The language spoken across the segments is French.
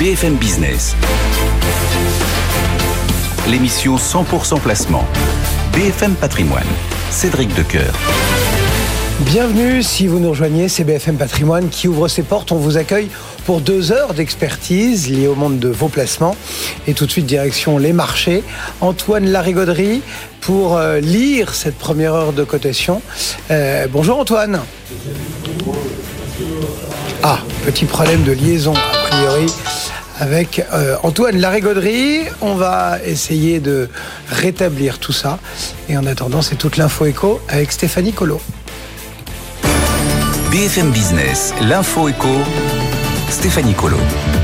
BFM Business. L'émission 100% placement. BFM Patrimoine. Cédric Decoeur. Bienvenue, si vous nous rejoignez, c'est BFM Patrimoine qui ouvre ses portes. On vous accueille pour 2 heures d'expertise liée au monde de vos placements. Et tout de suite, direction les marchés. Antoine Larigauderie pour lire cette première heure de cotation. Bonjour Antoine. Ah, petit problème de liaison a priori avec Antoine Larigauderie. On va essayer de rétablir tout ça. Et en attendant, c'est toute l'info éco avec Stéphanie Colo. BFM Business, l'info éco, Stéphanie Colo.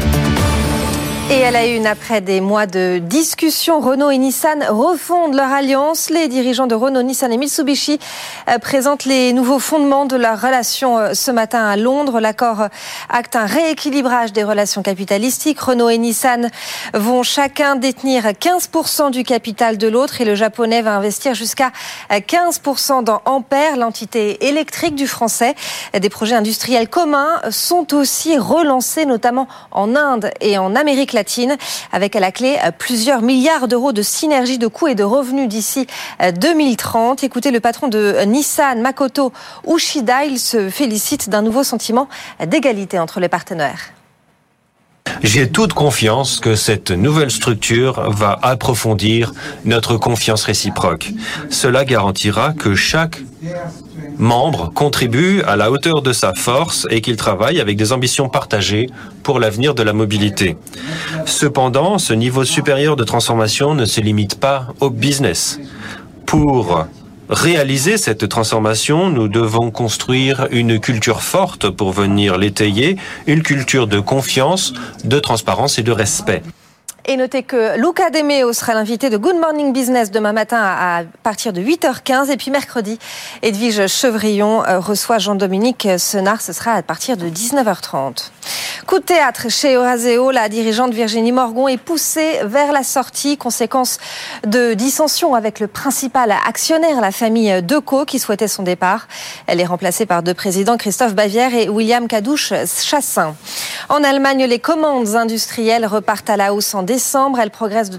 Et à la une, après des mois de discussion, Renault et Nissan refondent leur alliance. Les dirigeants de Renault, Nissan et Mitsubishi présentent les nouveaux fondements de leur relation ce matin à Londres. L'accord acte un rééquilibrage des relations capitalistiques. Renault et Nissan vont chacun détenir 15% du capital de l'autre et le japonais va investir jusqu'à 15% dans Ampère, l'entité électrique du français. Des projets industriels communs sont aussi relancés, notamment en Inde et en Amérique latine, avec à la clé plusieurs milliards d'euros de synergie de coûts et de revenus d'ici 2030. Écoutez le patron de Nissan, Makoto Uchida, il se félicite d'un nouveau sentiment d'égalité entre les partenaires. J'ai toute confiance que cette nouvelle structure va approfondir notre confiance réciproque. Cela garantira que chaque membre contribue à la hauteur de sa force et qu'il travaille avec des ambitions partagées pour l'avenir de la mobilité. Cependant, ce niveau supérieur de transformation ne se limite pas au business. Pour réaliser cette transformation, nous devons construire une culture forte pour venir l'étayer, une culture de confiance, de transparence et de respect. Et notez que Luca De Meo sera l'invité de Good Morning Business demain matin à partir de 8h15. Et puis mercredi, Edwige Chevrillon reçoit Jean-Dominique Senard. Ce sera à partir de 19h30. Coup de théâtre chez Eurazeo. La dirigeante Virginie Morgon est poussée vers la sortie, conséquence de dissensions avec le principal actionnaire, la famille Decaux, qui souhaitait son départ. Elle est remplacée par 2 présidents, Christophe Bavière et William Kadouch-Chassin. En Allemagne, les commandes industrielles repartent à la hausse en décembre. Elles progressent de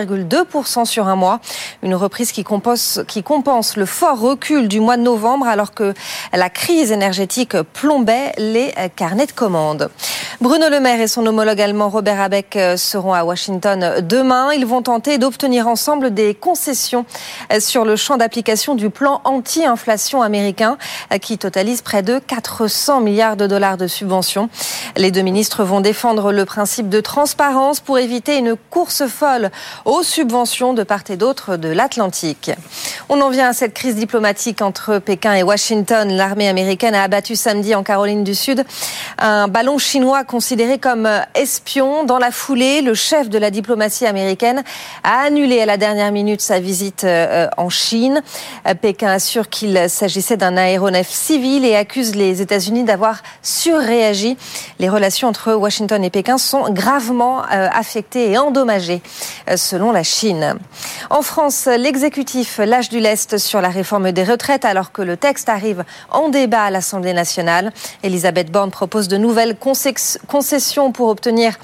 3,2% sur un mois. Une reprise qui compense le fort recul du mois de novembre alors que la crise énergétique plombait les carnets de commandes. Bruno Le Maire et son homologue allemand Robert Habeck seront à Washington demain. Ils vont tenter d'obtenir ensemble des concessions sur le champ d'application du plan anti-inflation américain qui totalise près de 400 milliards de dollars de subventions. Les 2 ministres vont défendre le principe de transparence pour éviter une course folle aux subventions de part et d'autre de l'Atlantique. On en vient à cette crise diplomatique entre Pékin et Washington. L'armée américaine a abattu samedi en Caroline du Sud un ballon chinois considéré comme espion. Dans la foulée, le chef de la diplomatie américaine a annulé à la dernière minute sa visite en Chine. Pékin assure qu'il s'agissait d'un aéronef civil et accuse les États-Unis d'avoir surréagi. Les relations entre Washington et Pékin sont gravement affectées et endommagées, selon la Chine. En France, l'exécutif lâche du lest sur la réforme des retraites alors que le texte arrive en débat à l'Assemblée nationale. Elisabeth Borne propose de nouvelles concessions pour obtenir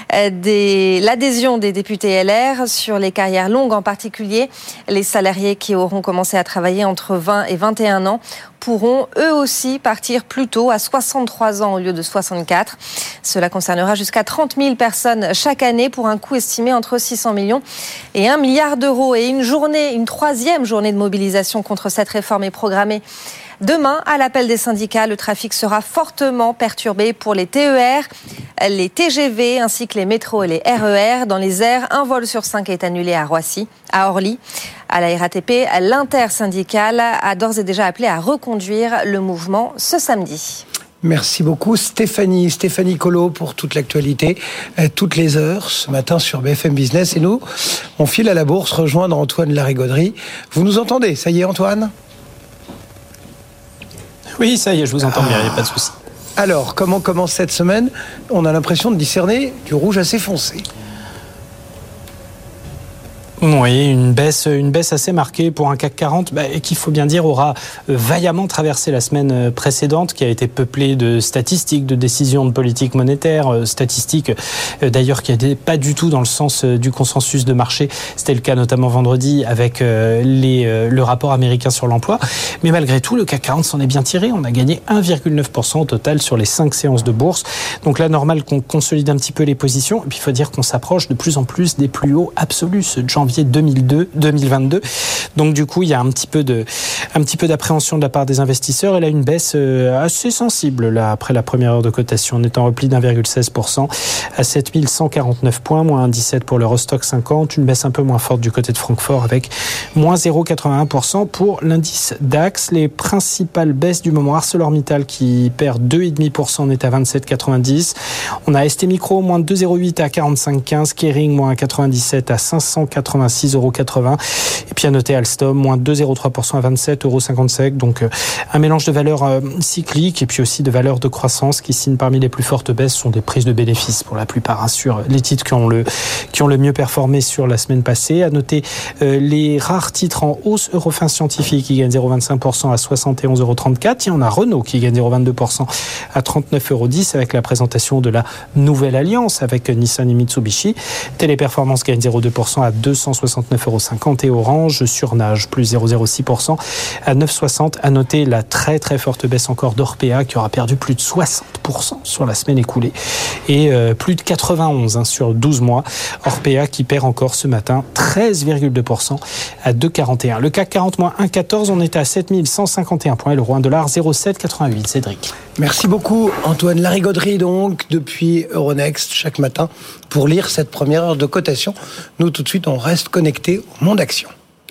l'adhésion des députés LR sur les carrières longues, en particulier les salariés qui auront commencé à travailler entre 20 et 21 ans pourront eux aussi partir plus tôt à 63 ans au lieu de 64. Cela concernera jusqu'à 30 000 personnes chaque année pour un coût estimé entre 600 millions et 1 milliard d'euros. Et une 3e journée de mobilisation contre cette réforme est programmée demain. À l'appel des syndicats, le trafic sera fortement perturbé pour les TER, les TGV ainsi que les métros et les RER. Dans les airs, un vol sur 5 est annulé à Orly. À la RATP, l'intersyndicale a d'ores et déjà appelé à reconduire le mouvement ce samedi. Merci beaucoup Stéphanie Colo pour toute l'actualité, toutes les heures ce matin sur BFM Business. Et nous, on file à la bourse rejoindre Antoine Larigauderie. Vous nous entendez? Ça y est Antoine? Oui, ça y est, je vous entends bien, il n'y a pas de souci. Alors, comment commence cette semaine? On a l'impression de discerner du rouge assez foncé. Oui, une baisse assez marquée pour un CAC 40 et qu'il faut bien dire aura vaillamment traversé la semaine précédente, qui a été peuplée de statistiques, de décisions de politique monétaire, statistiques d'ailleurs qui n'étaient pas du tout dans le sens du consensus de marché. C'était le cas notamment vendredi avec le rapport américain sur l'emploi. Mais malgré tout, le CAC 40 s'en est bien tiré. On a gagné 1,9% au total sur les 5 séances de bourse. Donc là, normal qu'on consolide un petit peu les positions. Et puis il faut dire qu'on s'approche de plus en plus des plus hauts absolus, ceux de janvier 2022. Donc du coup, il y a un petit peu d'appréhension de la part des investisseurs. Et là, une baisse assez sensible là, après la première heure de cotation. On est en repli d'1,16% à 7149 points, moins 1,17 pour l'Eurostock 50. Une baisse un peu moins forte du côté de Francfort avec moins 0,81% pour l'indice DAX. Les principales baisses du moment, ArcelorMittal qui perd 2,5%, on est à 27,90. On a ST Micro, moins 2,08 à 45,15. Kering, moins 97 à 586,80 €. Et puis à noter Alstom, moins 2,03% à 27,55 €. Donc un mélange de valeurs cycliques et puis aussi de valeurs de croissance qui signent parmi les plus fortes baisses sont des prises de bénéfices pour la plupart, sur les titres qui ont le mieux performé sur la semaine passée. À noter les rares titres en hausse. Eurofins Scientifique qui gagne 0,25% à 71,34 €. Et on a Renault qui gagne 0,22% à 39,10 € avec la présentation de la nouvelle alliance avec Nissan et Mitsubishi. Téléperformance gagne 0,2% à 269,50 € et Orange surnage plus 0,06% à 9,60 €. À noter la très très forte baisse encore d'Orpea qui aura perdu plus de 60% sur la semaine écoulée et plus de 91 sur 12 mois. Orpea qui perd encore ce matin 13,2% à 2,41. Le CAC 40 moins 1,14, on est à 7151 points et le euro $1 0,788. Cédric. Merci beaucoup Antoine Larigauderie donc depuis Euronext chaque matin pour lire cette première heure de cotation. Nous tout de suite on reste connectés au monde action.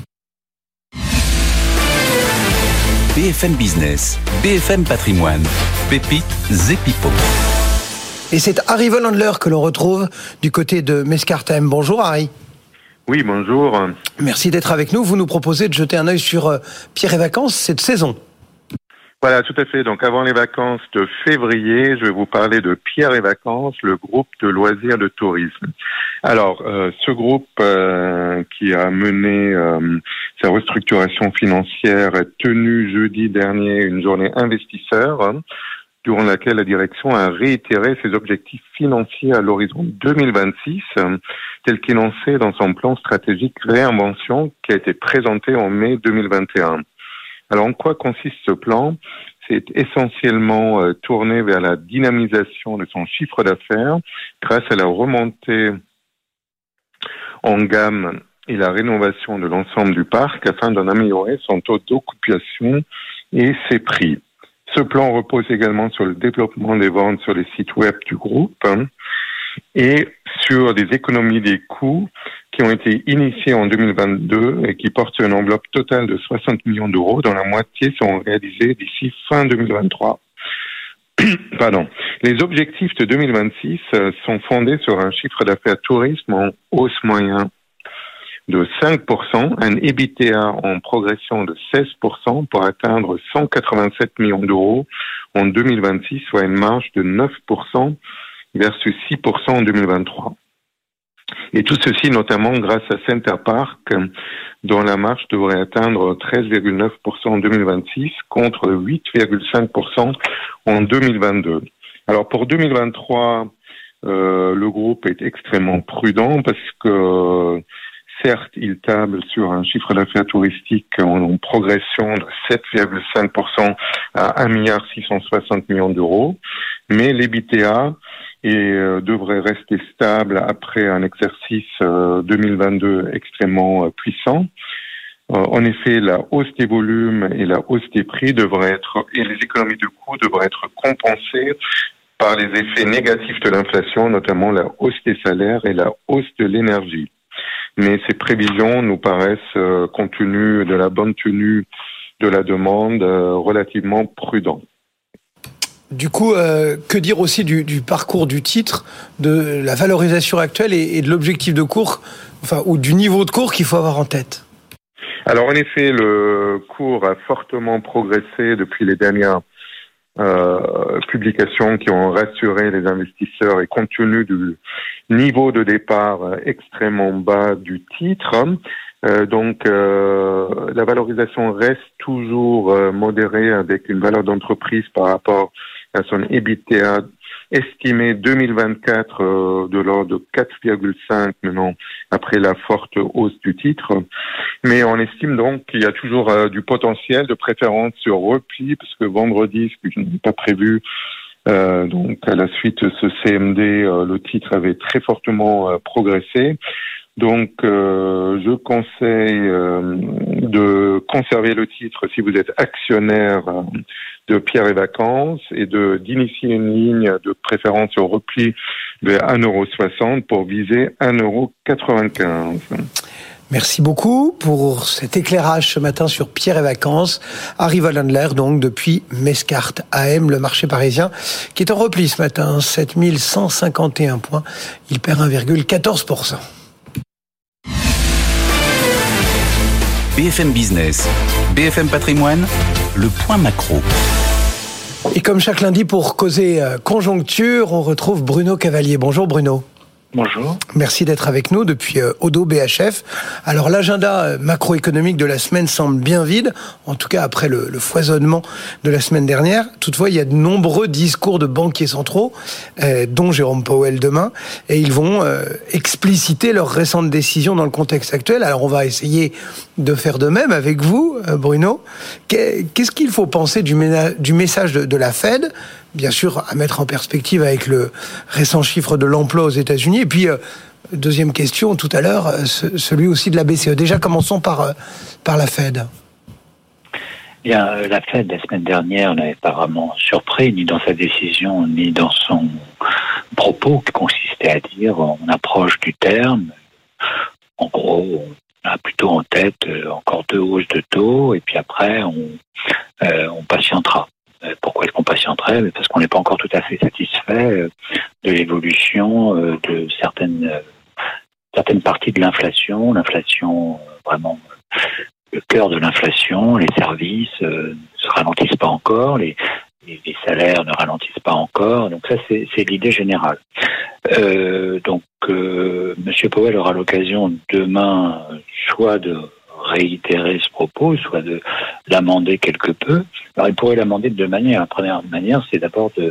BFM Business, BFM Patrimoine, Pépites et Pipo. Et c'est Harry Volandler que l'on retrouve du côté de Mescartem. Bonjour Harry. Oui, bonjour. Merci d'être avec nous. Vous nous proposez de jeter un œil sur Pierre et Vacances cette saison. Voilà, tout à fait. Donc avant les vacances de février, je vais vous parler de Pierre et Vacances, le groupe de loisirs de tourisme. Alors, ce groupe qui a mené sa restructuration financière a tenu jeudi dernier une journée investisseur durant laquelle la direction a réitéré ses objectifs financiers à l'horizon 2026, tel qu'énoncé dans son plan stratégique Réinvention qui a été présenté en mai 2021. Alors, en quoi consiste ce plan ? C'est essentiellement tourné vers la dynamisation de son chiffre d'affaires grâce à la remontée en gamme et la rénovation de l'ensemble du parc afin d'en améliorer son taux d'occupation et ses prix. Ce plan repose également sur le développement des ventes sur les sites web du groupe et sur des économies des coûts qui ont été initiées en 2022 et qui portent une enveloppe totale de 60 millions d'euros, dont la moitié seront réalisées d'ici fin 2023. Pardon. Les objectifs de 2026 sont fondés sur un chiffre d'affaires tourisme en hausse moyen de 5%, un EBITDA en progression de 16% pour atteindre 187 millions d'euros en 2026, soit une marge de 9% versus 6% en 2023. Et tout ceci notamment grâce à Center Parc, dont la marge devrait atteindre 13,9% en 2026 contre 8,5% en 2022. Alors pour 2023, le groupe est extrêmement prudent parce que certes, il table sur un chiffre d'affaires touristique en progression de 7,5% à 1,660 milliard d'euros, mais l'EBITDA devrait rester stable après un exercice 2022 extrêmement puissant. En effet, la hausse des volumes et la hausse des prix et les économies de coûts devraient être compensées par les effets négatifs de l'inflation, notamment la hausse des salaires et la hausse de l'énergie. Mais ces prévisions nous paraissent, compte tenu de la bonne tenue de la demande, relativement prudentes. Du coup, que dire aussi du parcours du titre, de la valorisation actuelle et de l'objectif de cours, ou du niveau de cours qu'il faut avoir en tête ? Alors en effet, le cours a fortement progressé depuis les dernières publications qui ont rassuré les investisseurs et compte tenu du niveau de départ extrêmement bas du titre. Donc, la valorisation reste toujours modérée avec une valeur d'entreprise par rapport à son EBITDA estimé 2024 de l'ordre de 4,5 maintenant après la forte hausse du titre. Mais on estime donc qu'il y a toujours du potentiel de préférence sur repli parce que vendredi, ce que je n'avais pas prévu, donc à la suite de ce CMD, le titre avait très fortement progressé. Donc, je conseille de conserver le titre si vous êtes actionnaire de Pierre et Vacances et d'initier une ligne de préférence au repli vers 1,60 € pour viser 1,95 €. Merci beaucoup pour cet éclairage ce matin sur Pierre et Vacances. Harry Walendler, donc, depuis Mescart AM, le marché parisien, qui est en repli ce matin, 7151 points. Il perd 1,14%. BFM Business, BFM Patrimoine, le point macro. Et comme chaque lundi pour causer conjoncture, on retrouve Bruno Cavalier. Bonjour Bruno. Bonjour. Merci d'être avec nous depuis Odo BHF. Alors l'agenda macroéconomique de la semaine semble bien vide, en tout cas après le foisonnement de la semaine dernière. Toutefois, il y a de nombreux discours de banquiers centraux, dont Jérôme Powell demain, et ils vont expliciter leurs récentes décisions dans le contexte actuel. Alors on va essayer de faire de même avec vous, Bruno. Qu'est-ce qu'il faut penser du message de la Fed ? Bien sûr, à mettre en perspective avec le récent chiffre de l'emploi aux États-Unis. Et puis, deuxième question tout à l'heure, celui aussi de la BCE. Déjà, commençons par la Fed. Bien, la Fed, la semaine dernière, n'avait pas vraiment surpris, ni dans sa décision, ni dans son propos, qui consistait à dire on approche du terme. En gros, on a plutôt en tête encore 2 hausses de taux, et puis après, on patientera. Pourquoi est-ce qu'on patienterait ? Parce qu'on n'est pas encore tout à fait satisfait de l'évolution de certaines parties de l'inflation. L'inflation, vraiment, le cœur de l'inflation, les services ne se ralentissent pas encore, les salaires ne ralentissent pas encore. Donc ça, c'est l'idée générale. Donc, M. Powell aura l'occasion demain soit de réitérer ce propos, soit de l'amender quelque peu. Alors, il pourrait l'amender de 2 manières. La première manière, c'est d'abord de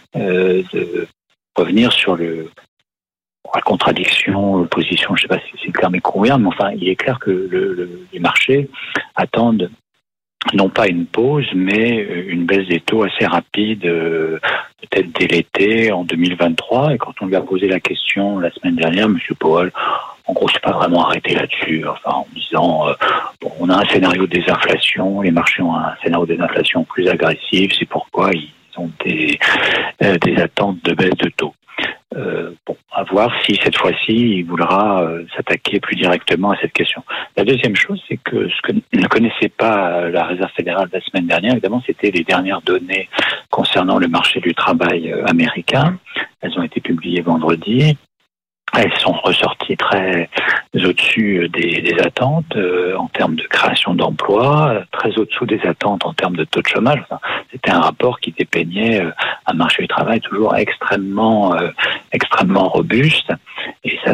revenir sur la contradiction, l'opposition, je ne sais pas si le terme est convient, mais enfin, il est clair que les marchés attendent non pas une pause, mais une baisse des taux assez rapide, peut-être dès l'été, en 2023. Et quand on lui a posé la question la semaine dernière, M. Powell, en gros, c'est pas vraiment arrêté là-dessus, enfin, en disant on a un scénario de désinflation, les marchés ont un scénario de désinflation plus agressif, c'est pourquoi ils ont des attentes de baisse de taux. À voir si cette fois-ci il voudra s'attaquer plus directement à cette question. La deuxième chose, c'est que ce que ne connaissait pas la Réserve fédérale la semaine dernière, évidemment, c'était les dernières données concernant le marché du travail américain. Elles ont été publiées vendredi. Elles sont ressorties très au-dessus des attentes en termes de création d'emplois, très au-dessous des attentes en termes de taux de chômage. Enfin, c'était un rapport qui dépeignait un marché du travail toujours extrêmement robuste. Et ça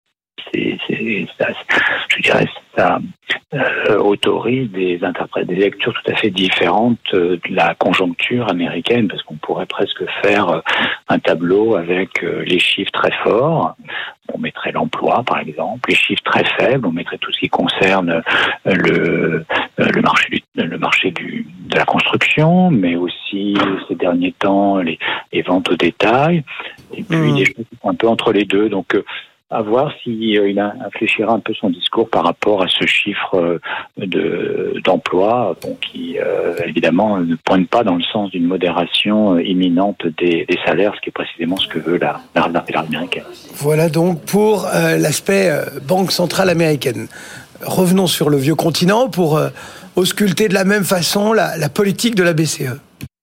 je dirais, ça autorise des lectures tout à fait différentes de la conjoncture américaine, parce qu'on pourrait presque faire un tableau avec les chiffres très forts. On mettrait l'emploi, par exemple, les chiffres très faibles, on mettrait tout ce qui concerne le marché de la construction, mais aussi ces derniers temps les ventes au détail, et puis des choses qui sont un peu entre les deux. Donc à voir s'il infléchira un peu son discours par rapport à ce chiffre d'emploi, qui évidemment ne pointe pas dans le sens d'une modération imminente des salaires, ce qui est précisément ce que veut la Réserve fédérale américaine. Voilà donc pour l'aspect Banque centrale américaine. Revenons sur le vieux continent pour ausculter de la même façon la politique de la BCE.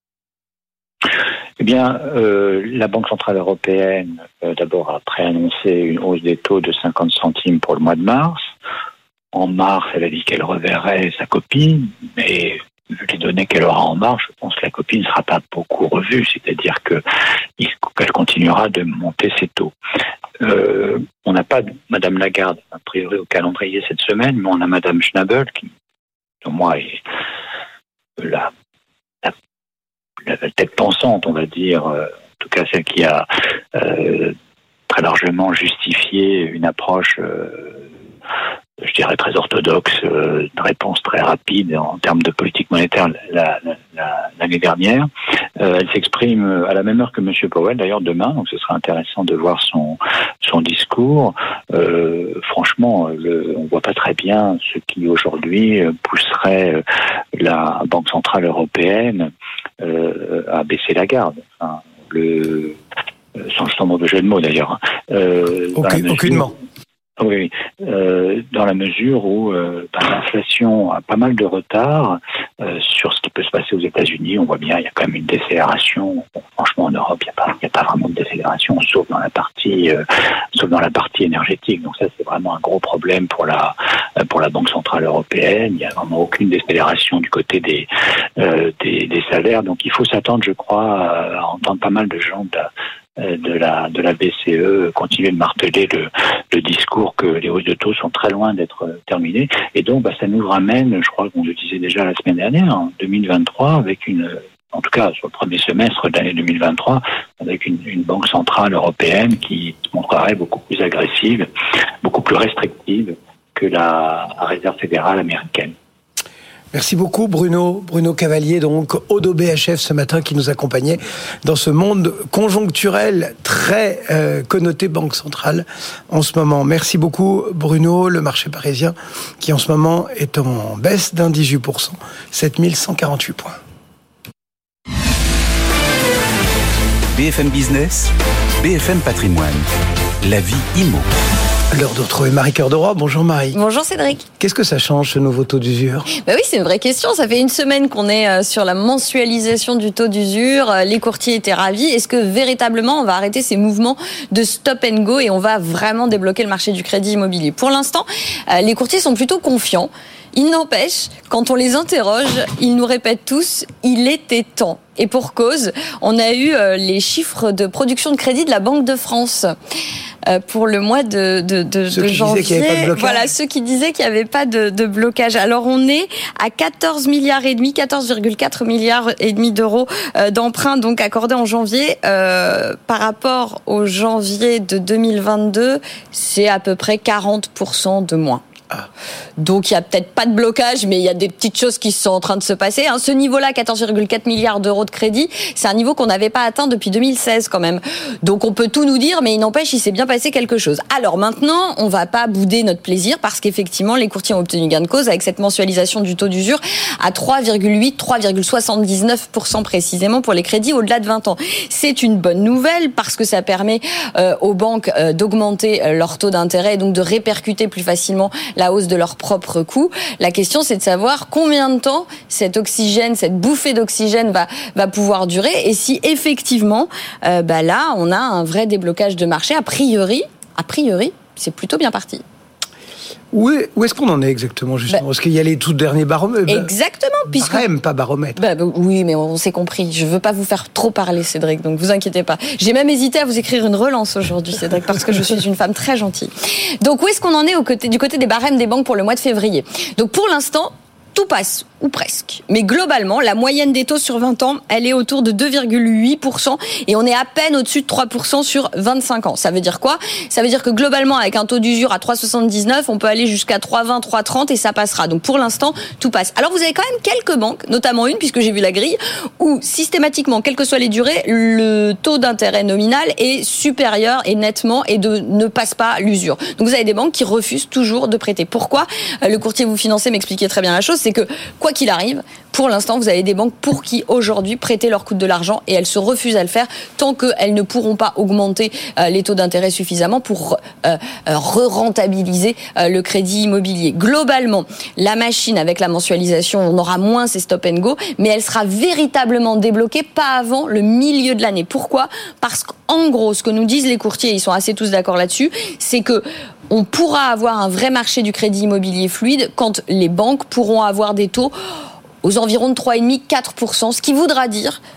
Eh bien, la Banque centrale européenne, d'abord, a préannoncé une hausse des taux de 50 centimes pour le mois de mars. En mars, elle a dit qu'elle reverrait sa copie, mais vu les données qu'elle aura en mars, je pense que la copie ne sera pas beaucoup revue, c'est-à-dire qu'elle continuera de monter ses taux. On n'a pas Madame Lagarde, a priori, au calendrier cette semaine, mais on a Madame Schnabel, qui, pour moi, est la tête pensante, on va dire, en tout cas celle qui a très largement justifié une approche, je dirais, très orthodoxe, une réponse très rapide en termes de politique monétaire l'année dernière. Elle s'exprime à la même heure que M. Powell, d'ailleurs demain, donc ce sera intéressant de voir son discours. Franchement, on voit pas très bien ce qui aujourd'hui pousserait la Banque Centrale Européenne à baisser la garde. Enfin, sans mauvais jeu de mots d'ailleurs. Aucunement. Oui, dans la mesure où l'inflation a pas mal de retard sur ce qui peut se passer aux États-Unis. On voit bien, il y a quand même une décélération. Bon, franchement, en Europe, il n'y a pas vraiment de décélération, sauf dans la partie énergétique. Donc ça, c'est vraiment un gros problème pour la Banque Centrale Européenne. Il n'y a vraiment aucune décélération du côté des salaires. Donc il faut s'attendre, je crois, à entendre pas mal de gens de la BCE continuer de marteler le discours que les hausses de taux sont très loin d'être terminées. Et donc, ça nous ramène, je crois qu'on le disait déjà la semaine dernière, en 2023, avec en tout cas sur le premier semestre de l'année 2023, avec une banque centrale européenne qui se montrerait beaucoup plus agressive, beaucoup plus restrictive que la réserve fédérale américaine. Merci beaucoup Bruno Cavalier, donc Oddo BHF ce matin, qui nous accompagnait dans ce monde conjoncturel très connoté Banque Centrale en ce moment. Merci beaucoup Bruno. Le marché parisien qui en ce moment est en baisse d'18%, 7148 points. BFM Business, BFM Patrimoine, la vie IMO. L'heure de retrouver Marie Cœur de Roy. Bonjour Marie. Bonjour Cédric. Qu'est-ce que ça change, ce nouveau taux d'usure ? Oui, c'est une vraie question. Ça fait une semaine qu'on est sur la mensualisation du taux d'usure. Les courtiers étaient ravis. Est-ce que véritablement on va arrêter ces mouvements de stop and go et on va vraiment débloquer le marché du crédit immobilier ? Pour l'instant, les courtiers sont plutôt confiants. Il n'empêche, quand on les interroge, ils nous répètent tous « il était temps ». Et pour cause, on a eu les chiffres de production de crédit de la Banque de France pour le mois de janvier. Voilà, ceux qui disaient qu'il n'y avait pas de blocage. Alors on est à 14,4 milliards d'euros d'emprunts donc accordés en janvier. Par rapport au janvier de 2022, c'est à peu près 40% de moins. Donc il n'y a peut-être pas de blocage, mais il y a des petites choses qui sont en train de se passer. Ce niveau-là, 14,4 milliards d'euros de crédit, c'est un niveau qu'on n'avait pas atteint depuis 2016 quand même. Donc on peut tout nous dire, mais il n'empêche, il s'est bien passé quelque chose. Alors maintenant, on ne va pas bouder notre plaisir parce qu'effectivement, les courtiers ont obtenu gain de cause avec cette mensualisation du taux d'usure à 3,79% précisément pour les crédits au-delà de 20 ans. C'est une bonne nouvelle parce que ça permet aux banques d'augmenter leur taux d'intérêt et donc de répercuter plus facilement la hausse de leurs propres coûts. La question, c'est de savoir combien de temps cet oxygène, cette bouffée d'oxygène va pouvoir durer et si effectivement, là, on a un vrai déblocage de marché. A priori, c'est plutôt bien parti. Où est-ce qu'on en est exactement, justement ? Est-ce qu'il y a les tout derniers baromètres ? Exactement. Barème, pas baromètre. Oui, mais on s'est compris. Je veux pas vous faire trop parler, Cédric, donc vous inquiétez pas. J'ai même hésité à vous écrire une relance aujourd'hui, Cédric, parce que je suis une femme très gentille. Donc, où est-ce qu'on en est du côté des barèmes des banques pour le mois de février ? Donc, pour l'instant, tout passe, ou presque. Mais globalement, la moyenne des taux sur 20 ans, elle est autour de 2,8% et on est à peine au-dessus de 3% sur 25 ans. Ça veut dire quoi ? Ça veut dire que globalement, avec un taux d'usure à 3,79, on peut aller jusqu'à 3,20, 3,30 et ça passera. Donc pour l'instant, tout passe. Alors vous avez quand même quelques banques, notamment une, puisque j'ai vu la grille, où systématiquement, quelles que soient les durées, le taux d'intérêt nominal est supérieur et nettement et ne passe pas l'usure. Donc vous avez des banques qui refusent toujours de prêter. Pourquoi ? Le courtier Vous Financez m'expliquait très bien la chose. C'est que, quoi qu'il arrive, pour l'instant, vous avez des banques pour qui, aujourd'hui, prêter leur coûte de l'argent et elles se refusent à le faire tant qu'elles ne pourront pas augmenter les taux d'intérêt suffisamment pour re-rentabiliser le crédit immobilier. Globalement, la machine, avec la mensualisation, on aura moins ces stop and go, mais elle sera véritablement débloquée pas avant le milieu de l'année. Pourquoi ? Parce qu'en gros, ce que nous disent les courtiers, ils sont assez tous d'accord là-dessus, c'est que on pourra avoir un vrai marché du crédit immobilier fluide quand les banques pourront avoir des taux aux environs de 3,5-4%, ce qui voudra dire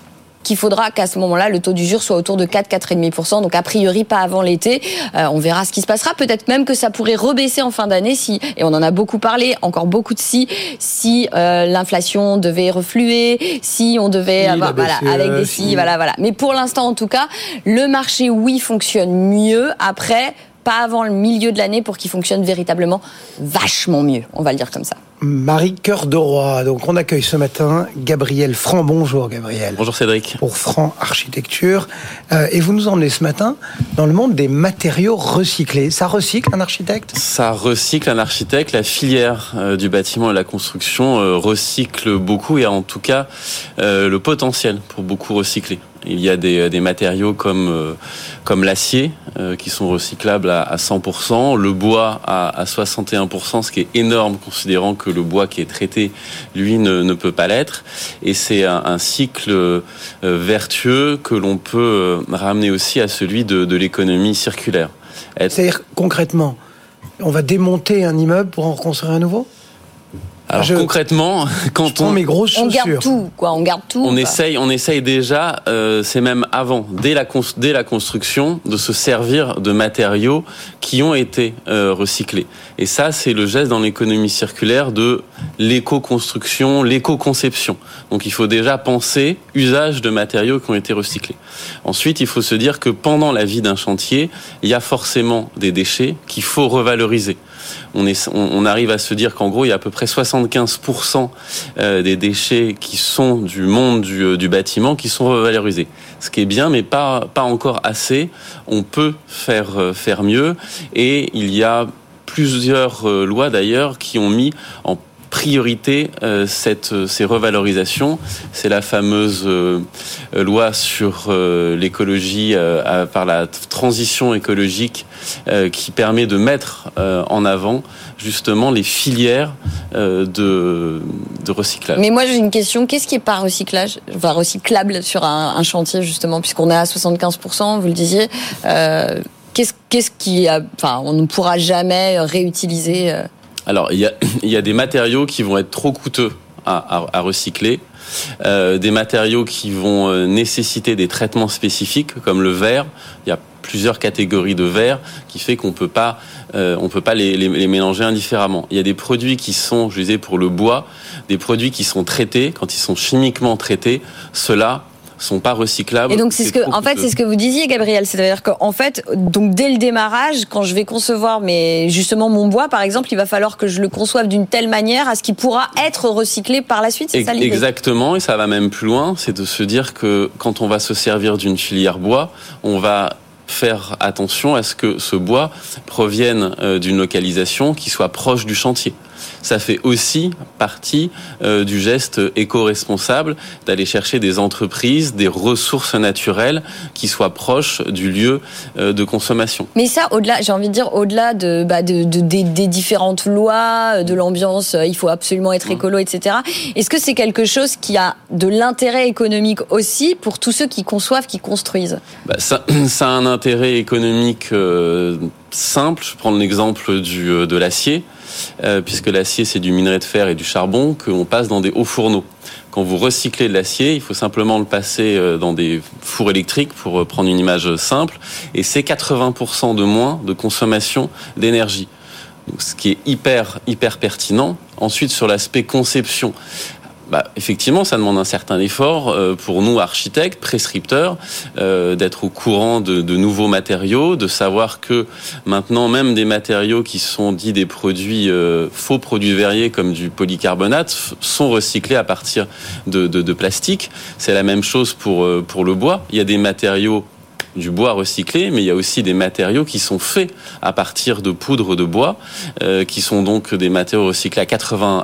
qu'il faudra qu'à ce moment-là, le taux d'usure soit autour de 4,5%. Donc, a priori, pas avant l'été. On verra ce qui se passera. Peut-être même que ça pourrait rebaisser en fin d'année et on en a beaucoup parlé, encore beaucoup de si l'inflation devait refluer, si on devait avoir, avec des voilà. Mais pour l'instant, en tout cas, le marché, fonctionne mieux. Après, pas avant le milieu de l'année pour qu'il fonctionne véritablement vachement mieux. On va le dire comme ça. Marie Cœur de Roi. Donc, on accueille ce matin Gabriel Franc. Bonjour, Gabriel. Bonjour, Cédric. Pour Franc Architecture. Et vous nous emmenez ce matin dans le monde des matériaux recyclés. Ça recycle un architecte ? Ça recycle un architecte. La filière du bâtiment et de la construction recycle beaucoup et a en tout cas le potentiel pour beaucoup recycler. Il y a des matériaux comme l'acier qui sont recyclables à 100%, le bois à 61%, ce qui est énorme considérant que le bois qui est traité, lui, ne peut pas l'être. Et c'est un cycle vertueux que l'on peut ramener aussi à celui de l'économie circulaire. C'est-à-dire, concrètement, on va démonter un immeuble pour en reconstruire un nouveau ? Alors concrètement, quand on garde tout, on garde tout. On essaye déjà, c'est même avant, dès la construction, de se servir de matériaux qui ont été recyclés. Et ça, c'est le geste dans l'économie circulaire de l'éco-construction, l'éco-conception. Donc il faut déjà penser usage de matériaux qui ont été recyclés. Ensuite, il faut se dire que pendant la vie d'un chantier, il y a forcément des déchets qu'il faut revaloriser. On arrive à se dire qu'en gros, il y a à peu près 75% des déchets qui sont du monde du bâtiment qui sont revalorisés. Ce qui est bien, mais pas encore assez. On peut faire mieux. Et il y a plusieurs lois d'ailleurs qui ont mis en priorité ces revalorisations. C'est la fameuse loi sur l'écologie par la transition écologique qui permet de mettre en avant justement les filières de recyclage. Mais moi j'ai une question, qu'est-ce qui est pas recyclable sur un chantier justement, puisqu'on est à 75%, vous le disiez, qu'est-ce qui on ne pourra jamais réutiliser Alors, il y a des matériaux qui vont être trop coûteux à recycler, des matériaux qui vont nécessiter des traitements spécifiques, comme le verre. Il y a plusieurs catégories de verre qui fait qu'on peut pas les mélanger indifféremment. Il y a des produits qui sont, je disais pour le bois, des produits qui sont traités, quand ils sont chimiquement traités, ceux-là sont pas recyclables. Et donc c'est ce que vous disiez, Gabriel, c'est-à-dire qu'en fait, donc dès le démarrage, quand je vais concevoir justement mon bois, par exemple, il va falloir que je le conçoive d'une telle manière à ce qu'il pourra être recyclé par la suite. C'est ça l'idée ? Exactement, et ça va même plus loin, c'est de se dire que quand on va se servir d'une filière bois, on va faire attention à ce que ce bois provienne d'une localisation qui soit proche du chantier. Ça fait aussi partie du geste éco-responsable d'aller chercher des entreprises, des ressources naturelles qui soient proches du lieu de consommation. Mais ça, au-delà, j'ai envie de dire, au-delà des différentes lois, de l'ambiance, il faut absolument être écolo, etc. Est-ce que c'est quelque chose qui a de l'intérêt économique aussi pour tous ceux qui conçoivent, qui construisent ? Ça a un intérêt économique simple. Je prends l'exemple de l'acier. Puisque l'acier c'est du minerai de fer et du charbon qu'on passe dans des hauts fourneaux. Quand vous recyclez de l'acier, il faut simplement le passer dans des fours électriques pour prendre une image simple, et c'est 80% de moins de consommation d'énergie. Donc, ce qui est hyper pertinent. Ensuite, sur l'aspect conception, effectivement, ça demande un certain effort pour nous, architectes, prescripteurs, d'être au courant de nouveaux matériaux, de savoir que maintenant, même des matériaux qui sont dits des produits, faux produits verriers comme du polycarbonate, sont recyclés à partir de plastique. C'est la même chose pour le bois. Il y a des matériaux du bois recyclé, mais il y a aussi des matériaux qui sont faits à partir de poudre de bois, qui sont donc des matériaux recyclés à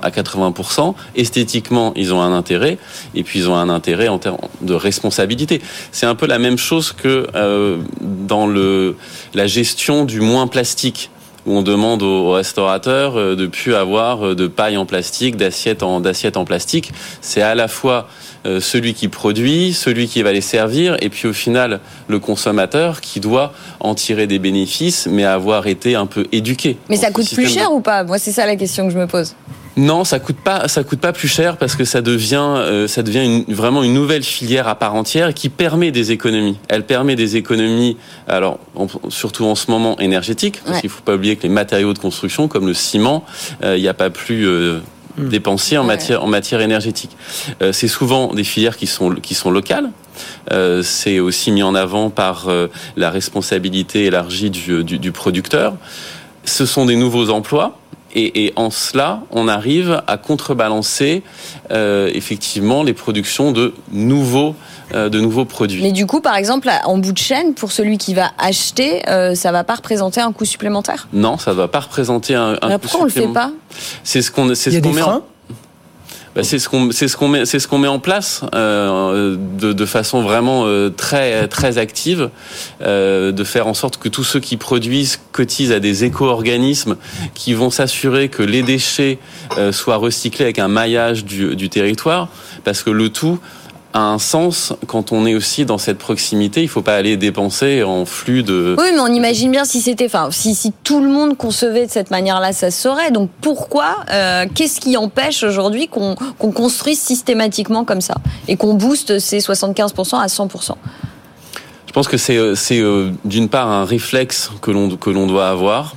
80%. Esthétiquement, ils ont un intérêt, et puis ils ont un intérêt en termes de responsabilité. C'est un peu la même chose que dans la gestion du moins plastique, où on demande aux restaurateurs de plus avoir de paille en plastique, d'assiettes en plastique. C'est à la fois celui qui produit, celui qui va les servir, et puis au final le consommateur qui doit en tirer des bénéfices, mais avoir été un peu éduqué. Mais ça coûte plus cher ou pas ? Moi, c'est ça la question que je me pose. Non, ça coûte pas plus cher parce que ça devient vraiment une nouvelle filière à part entière qui permet des économies. Elle permet des économies, alors surtout en ce moment énergétiques, parce qu'il faut pas oublier que les matériaux de construction comme le ciment, il n'y a pas plus dépensier en matière énergétique. C'est souvent des filières qui sont locales. C'est aussi mis en avant par la responsabilité élargie du producteur. Ce sont des nouveaux emplois. Et en cela, on arrive à contrebalancer effectivement les productions de nouveaux produits. Mais du coup, par exemple, en bout de chaîne, pour celui qui va acheter, ça va pas représenter un coût supplémentaire ? Non, ça va pas représenter un coût supplémentaire. Pourquoi on le fait pas ? C'est ce qu'on met en... C'est ce qu'on met en place de façon vraiment très très active, de faire en sorte que tous ceux qui produisent cotisent à des éco-organismes qui vont s'assurer que les déchets soient recyclés avec un maillage du territoire, parce que le tout a un sens quand on est aussi dans cette proximité. Il faut pas aller dépenser en flux de... Oui, mais on imagine bien si tout le monde concevait de cette manière-là, ça se saurait. Donc pourquoi, qu'est-ce qui empêche aujourd'hui qu'on construise systématiquement comme ça et qu'on booste ces 75% à 100%? Je pense que c'est d'une part un réflexe que l'on doit avoir.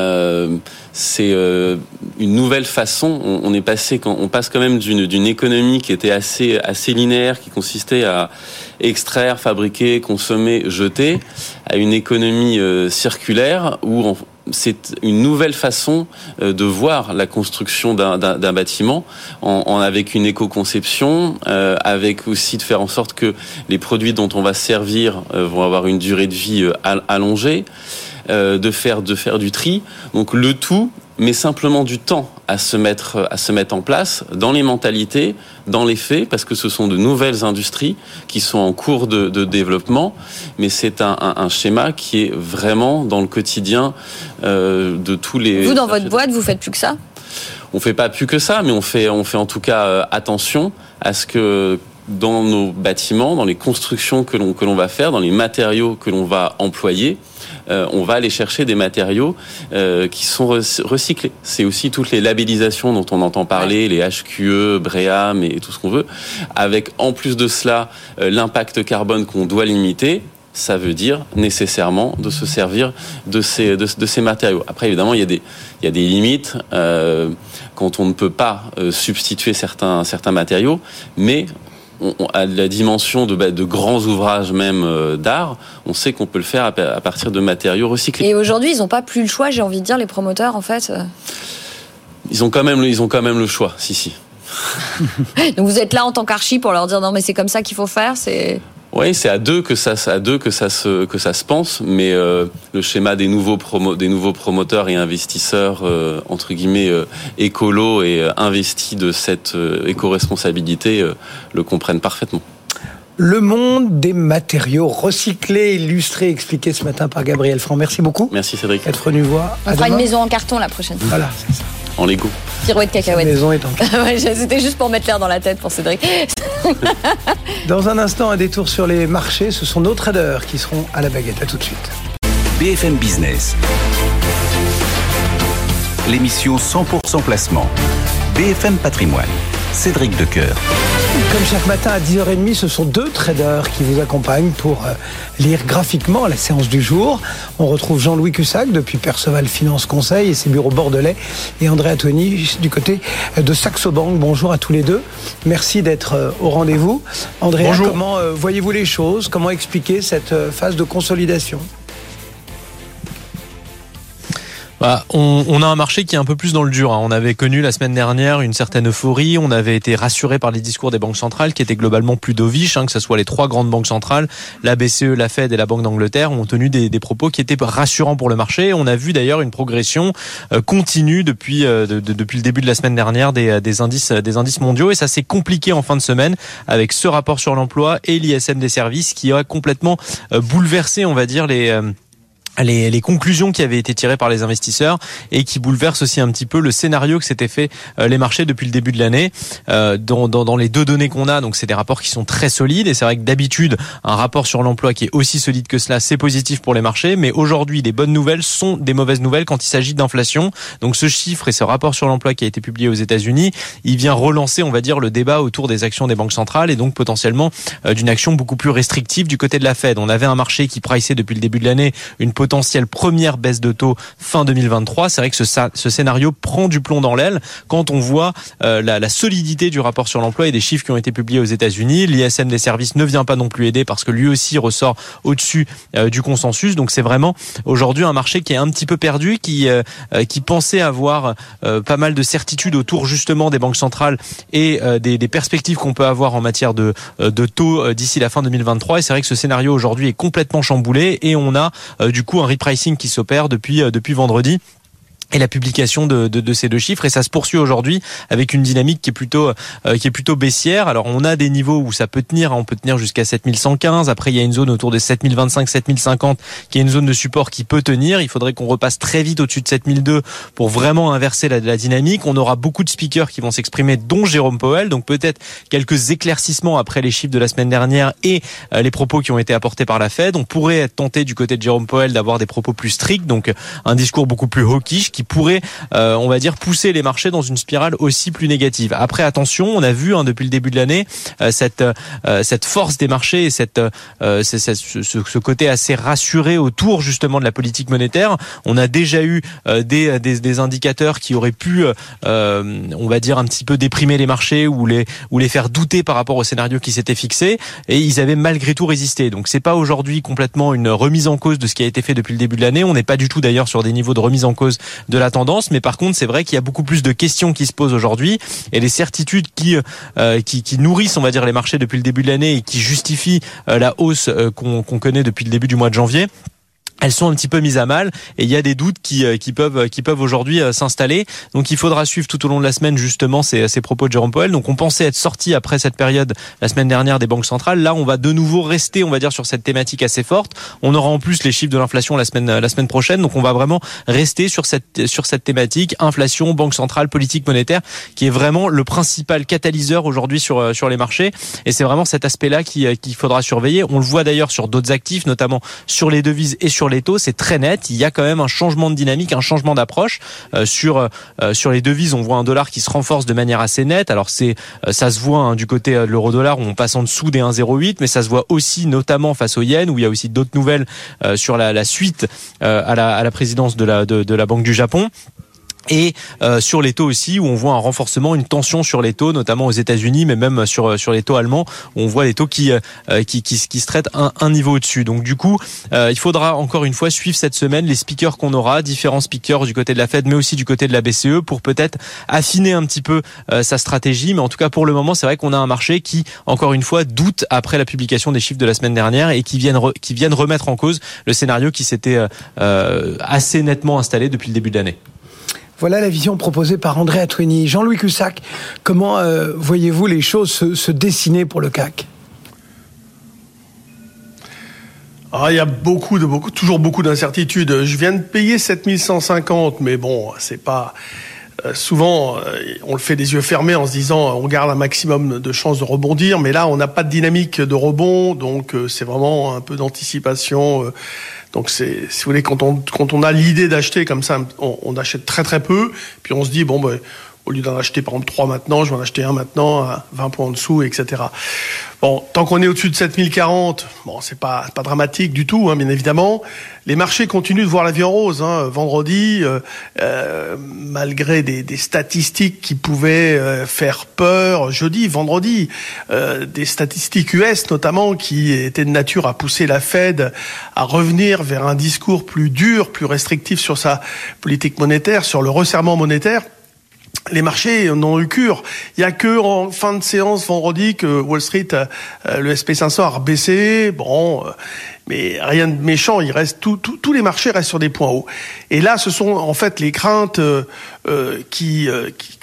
C'est une nouvelle façon. On passe quand même d'une économie qui était assez linéaire, qui consistait à extraire, fabriquer, consommer, jeter, à une économie circulaire où c'est une nouvelle façon de voir la construction d'un bâtiment, avec une éco-conception, avec aussi de faire en sorte que les produits dont on va se servir vont avoir une durée de vie allongée, de faire du tri. Donc le tout met simplement du temps à se mettre en place dans les mentalités, dans les faits, parce que ce sont de nouvelles industries qui sont en cours de développement, mais c'est un schéma qui est vraiment dans le quotidien de tous les... Vous, dans votre boîte, vous faites plus que ça ? On fait pas plus que ça, mais on fait en tout cas attention à ce que dans nos bâtiments, dans les constructions que l'on va faire, dans les matériaux que l'on va employer, on va aller chercher des matériaux qui sont recyclés. C'est aussi toutes les labellisations dont on entend parler, les HQE, BREEAM et tout ce qu'on veut. Avec en plus de cela l'impact carbone qu'on doit limiter. Ça veut dire nécessairement de se servir de ces matériaux. Après, évidemment, il y a des limites quand on ne peut pas substituer certains matériaux, mais à la dimension de grands ouvrages même d'art, on sait qu'on peut le faire à partir de matériaux recyclés. Et aujourd'hui, ils n'ont pas plus le choix, j'ai envie de dire, les promoteurs, en fait. Ils ont quand même le choix, si. Donc vous êtes là en tant qu'archi pour leur dire non, mais c'est comme ça qu'il faut faire, Oui, c'est à deux que ça se pense, mais le schéma des nouveaux promoteurs et investisseurs entre guillemets écolos et investis de cette éco-responsabilité le comprennent parfaitement. Le monde des matériaux recyclés, illustré, expliqué ce matin par Gabriel Franc. Merci beaucoup. Merci Cédric. Être venu voir. On fera une maison en carton la prochaine fois. Voilà, c'est ça. En Lego. Pirouette cacahuète. La maison est en carton. Ouais, c'était juste pour mettre l'air dans la tête pour Cédric. Dans un instant, un détour sur les marchés. Ce sont nos traders qui seront à la baguette. À tout de suite. BFM Business. L'émission 100% placement. BFM Patrimoine. Cédric Decoeur. Comme chaque matin à 10h30, ce sont deux traders qui vous accompagnent pour lire graphiquement la séance du jour. On retrouve Jean-Louis Cussac depuis Perceval Finance Conseil et ses bureaux bordelais et André Atoni du côté de Saxo Bank. Bonjour à tous les deux. Merci d'être au rendez-vous. André, comment voyez-vous les choses ? Comment expliquer cette phase de consolidation ? On a un marché qui est un peu plus dans le dur. On avait connu la semaine dernière une certaine euphorie. On avait été rassuré par les discours des banques centrales qui étaient globalement plus dovish, que ce soit les trois grandes banques centrales, la BCE, la Fed et la Banque d'Angleterre ont tenu des propos qui étaient rassurants pour le marché. On a vu d'ailleurs une progression continue depuis le début de la semaine dernière des indices mondiaux, et ça s'est compliqué en fin de semaine avec ce rapport sur l'emploi et l'ISM des services qui a complètement bouleversé, on va dire, les conclusions qui avaient été tirées par les investisseurs et qui bouleversent aussi un petit peu le scénario que s'étaient fait les marchés depuis le début de l'année. Dans les deux données qu'on a, donc c'est des rapports qui sont très solides et c'est vrai que d'habitude un rapport sur l'emploi qui est aussi solide que cela, c'est positif pour les marchés, mais aujourd'hui les bonnes nouvelles sont des mauvaises nouvelles quand il s'agit d'inflation. Donc ce chiffre et ce rapport sur l'emploi qui a été publié aux États-Unis, il vient relancer, on va dire, le débat autour des actions des banques centrales et donc potentiellement d'une action beaucoup plus restrictive du côté de la Fed. On avait un marché qui priçait depuis le début de l'année une potentielle première baisse de taux fin 2023. C'est vrai que ce scénario prend du plomb dans l'aile quand on voit la solidité du rapport sur l'emploi et des chiffres qui ont été publiés aux États-Unis. L'ISM des services ne vient pas non plus aider parce que lui aussi ressort au-dessus du consensus. Donc c'est vraiment aujourd'hui un marché qui est un petit peu perdu, qui pensait avoir pas mal de certitudes autour justement des banques centrales et des perspectives qu'on peut avoir en matière de taux d'ici la fin 2023. Et c'est vrai que ce scénario aujourd'hui est complètement chamboulé et on a du coup un repricing qui s'opère depuis vendredi. Et la publication de ces deux chiffres, et ça se poursuit aujourd'hui avec une dynamique qui est plutôt baissière. Alors on a des niveaux où ça peut tenir, on peut tenir jusqu'à 7115. Après il y a une zone autour de 7025, 7050 qui est une zone de support qui peut tenir. Il faudrait qu'on repasse très vite au-dessus de 7002 pour vraiment inverser la dynamique. On aura beaucoup de speakers qui vont s'exprimer, dont Jérôme Powell. Donc peut-être quelques éclaircissements après les chiffres de la semaine dernière et les propos qui ont été apportés par la Fed. On pourrait être tenté du côté de Jérôme Powell d'avoir des propos plus stricts, donc un discours beaucoup plus hawkish qui pourrait, on va dire, pousser les marchés dans une spirale aussi plus négative. Après, attention, on a vu depuis le début de l'année cette force des marchés et ce côté assez rassuré autour justement de la politique monétaire. On a déjà eu des indicateurs qui auraient pu, on va dire, un petit peu déprimer les marchés ou les faire douter par rapport au scénario qui s'était fixé, et ils avaient malgré tout résisté. Donc c'est pas aujourd'hui complètement une remise en cause de ce qui a été fait depuis le début de l'année. On n'est pas du tout d'ailleurs sur des niveaux de remise en cause de la tendance, mais par contre c'est vrai qu'il y a beaucoup plus de questions qui se posent aujourd'hui et les certitudes qui nourrissent, on va dire, les marchés depuis le début de l'année et qui justifient la hausse qu'on connaît depuis le début du mois de janvier. Elles sont un petit peu mises à mal et il y a des doutes qui peuvent aujourd'hui s'installer. Donc il faudra suivre tout au long de la semaine justement ces propos de Jérôme Powell. Donc on pensait être sorti après cette période la semaine dernière des banques centrales. Là on va de nouveau rester, on va dire, sur cette thématique assez forte. On aura en plus les chiffres de l'inflation la semaine prochaine. Donc on va vraiment rester sur cette thématique inflation, banque centrale, politique monétaire, qui est vraiment le principal catalyseur aujourd'hui sur les marchés. Et c'est vraiment cet aspect-là qu'il faudra surveiller. On le voit d'ailleurs sur d'autres actifs, notamment sur les devises et sur les taux, c'est très net. Il y a quand même un changement de dynamique, un changement d'approche. Sur les devises, on voit un dollar qui se renforce de manière assez nette. Alors ça se voit du côté de l'euro-dollar où on passe en dessous des 1,08, mais ça se voit aussi notamment face au yen où il y a aussi d'autres nouvelles sur la suite à la présidence de la Banque du Japon. Et sur les taux aussi, où on voit un renforcement, une tension sur les taux, notamment aux États-Unis, mais même sur les taux allemands, où on voit les taux qui se traitent un niveau au-dessus. Donc du coup, il faudra encore une fois suivre cette semaine les speakers qu'on aura, différents speakers du côté de la Fed, mais aussi du côté de la BCE, pour peut-être affiner un petit peu sa stratégie. Mais en tout cas, pour le moment, c'est vrai qu'on a un marché qui, encore une fois, doute après la publication des chiffres de la semaine dernière et qui viennent remettre en cause le scénario qui s'était assez nettement installé depuis le début de l'année. Voilà la vision proposée par André Atouini. Jean-Louis Cussac, comment voyez-vous les choses se dessiner pour le CAC ? Il y a toujours beaucoup d'incertitudes. Je viens de payer 7150, mais bon, c'est pas... souvent, on le fait des yeux fermés en se disant on garde un maximum de chances de rebondir, mais là, on n'a pas de dynamique de rebond, donc c'est vraiment un peu d'anticipation. Donc si vous voulez, quand on a l'idée d'acheter comme ça, on achète très très peu, puis on se dit au lieu d'en acheter par exemple 3 maintenant, je vais en acheter un maintenant à 20 points en dessous, etc. Bon, tant qu'on est au-dessus de 7040, c'est pas dramatique du tout, bien évidemment. Les marchés continuent de voir la vie en rose. Vendredi, malgré des statistiques qui pouvaient faire peur, vendredi, des statistiques US notamment qui étaient de nature à pousser la Fed à revenir vers un discours plus dur, plus restrictif sur sa politique monétaire, sur le resserrement monétaire. Les marchés n'ont eu cure. Il y a que en fin de séance vendredi que Wall Street, le SP500 a rebaissé. Mais rien de méchant. Il reste tous les marchés restent sur des points hauts. Et là, ce sont en fait les craintes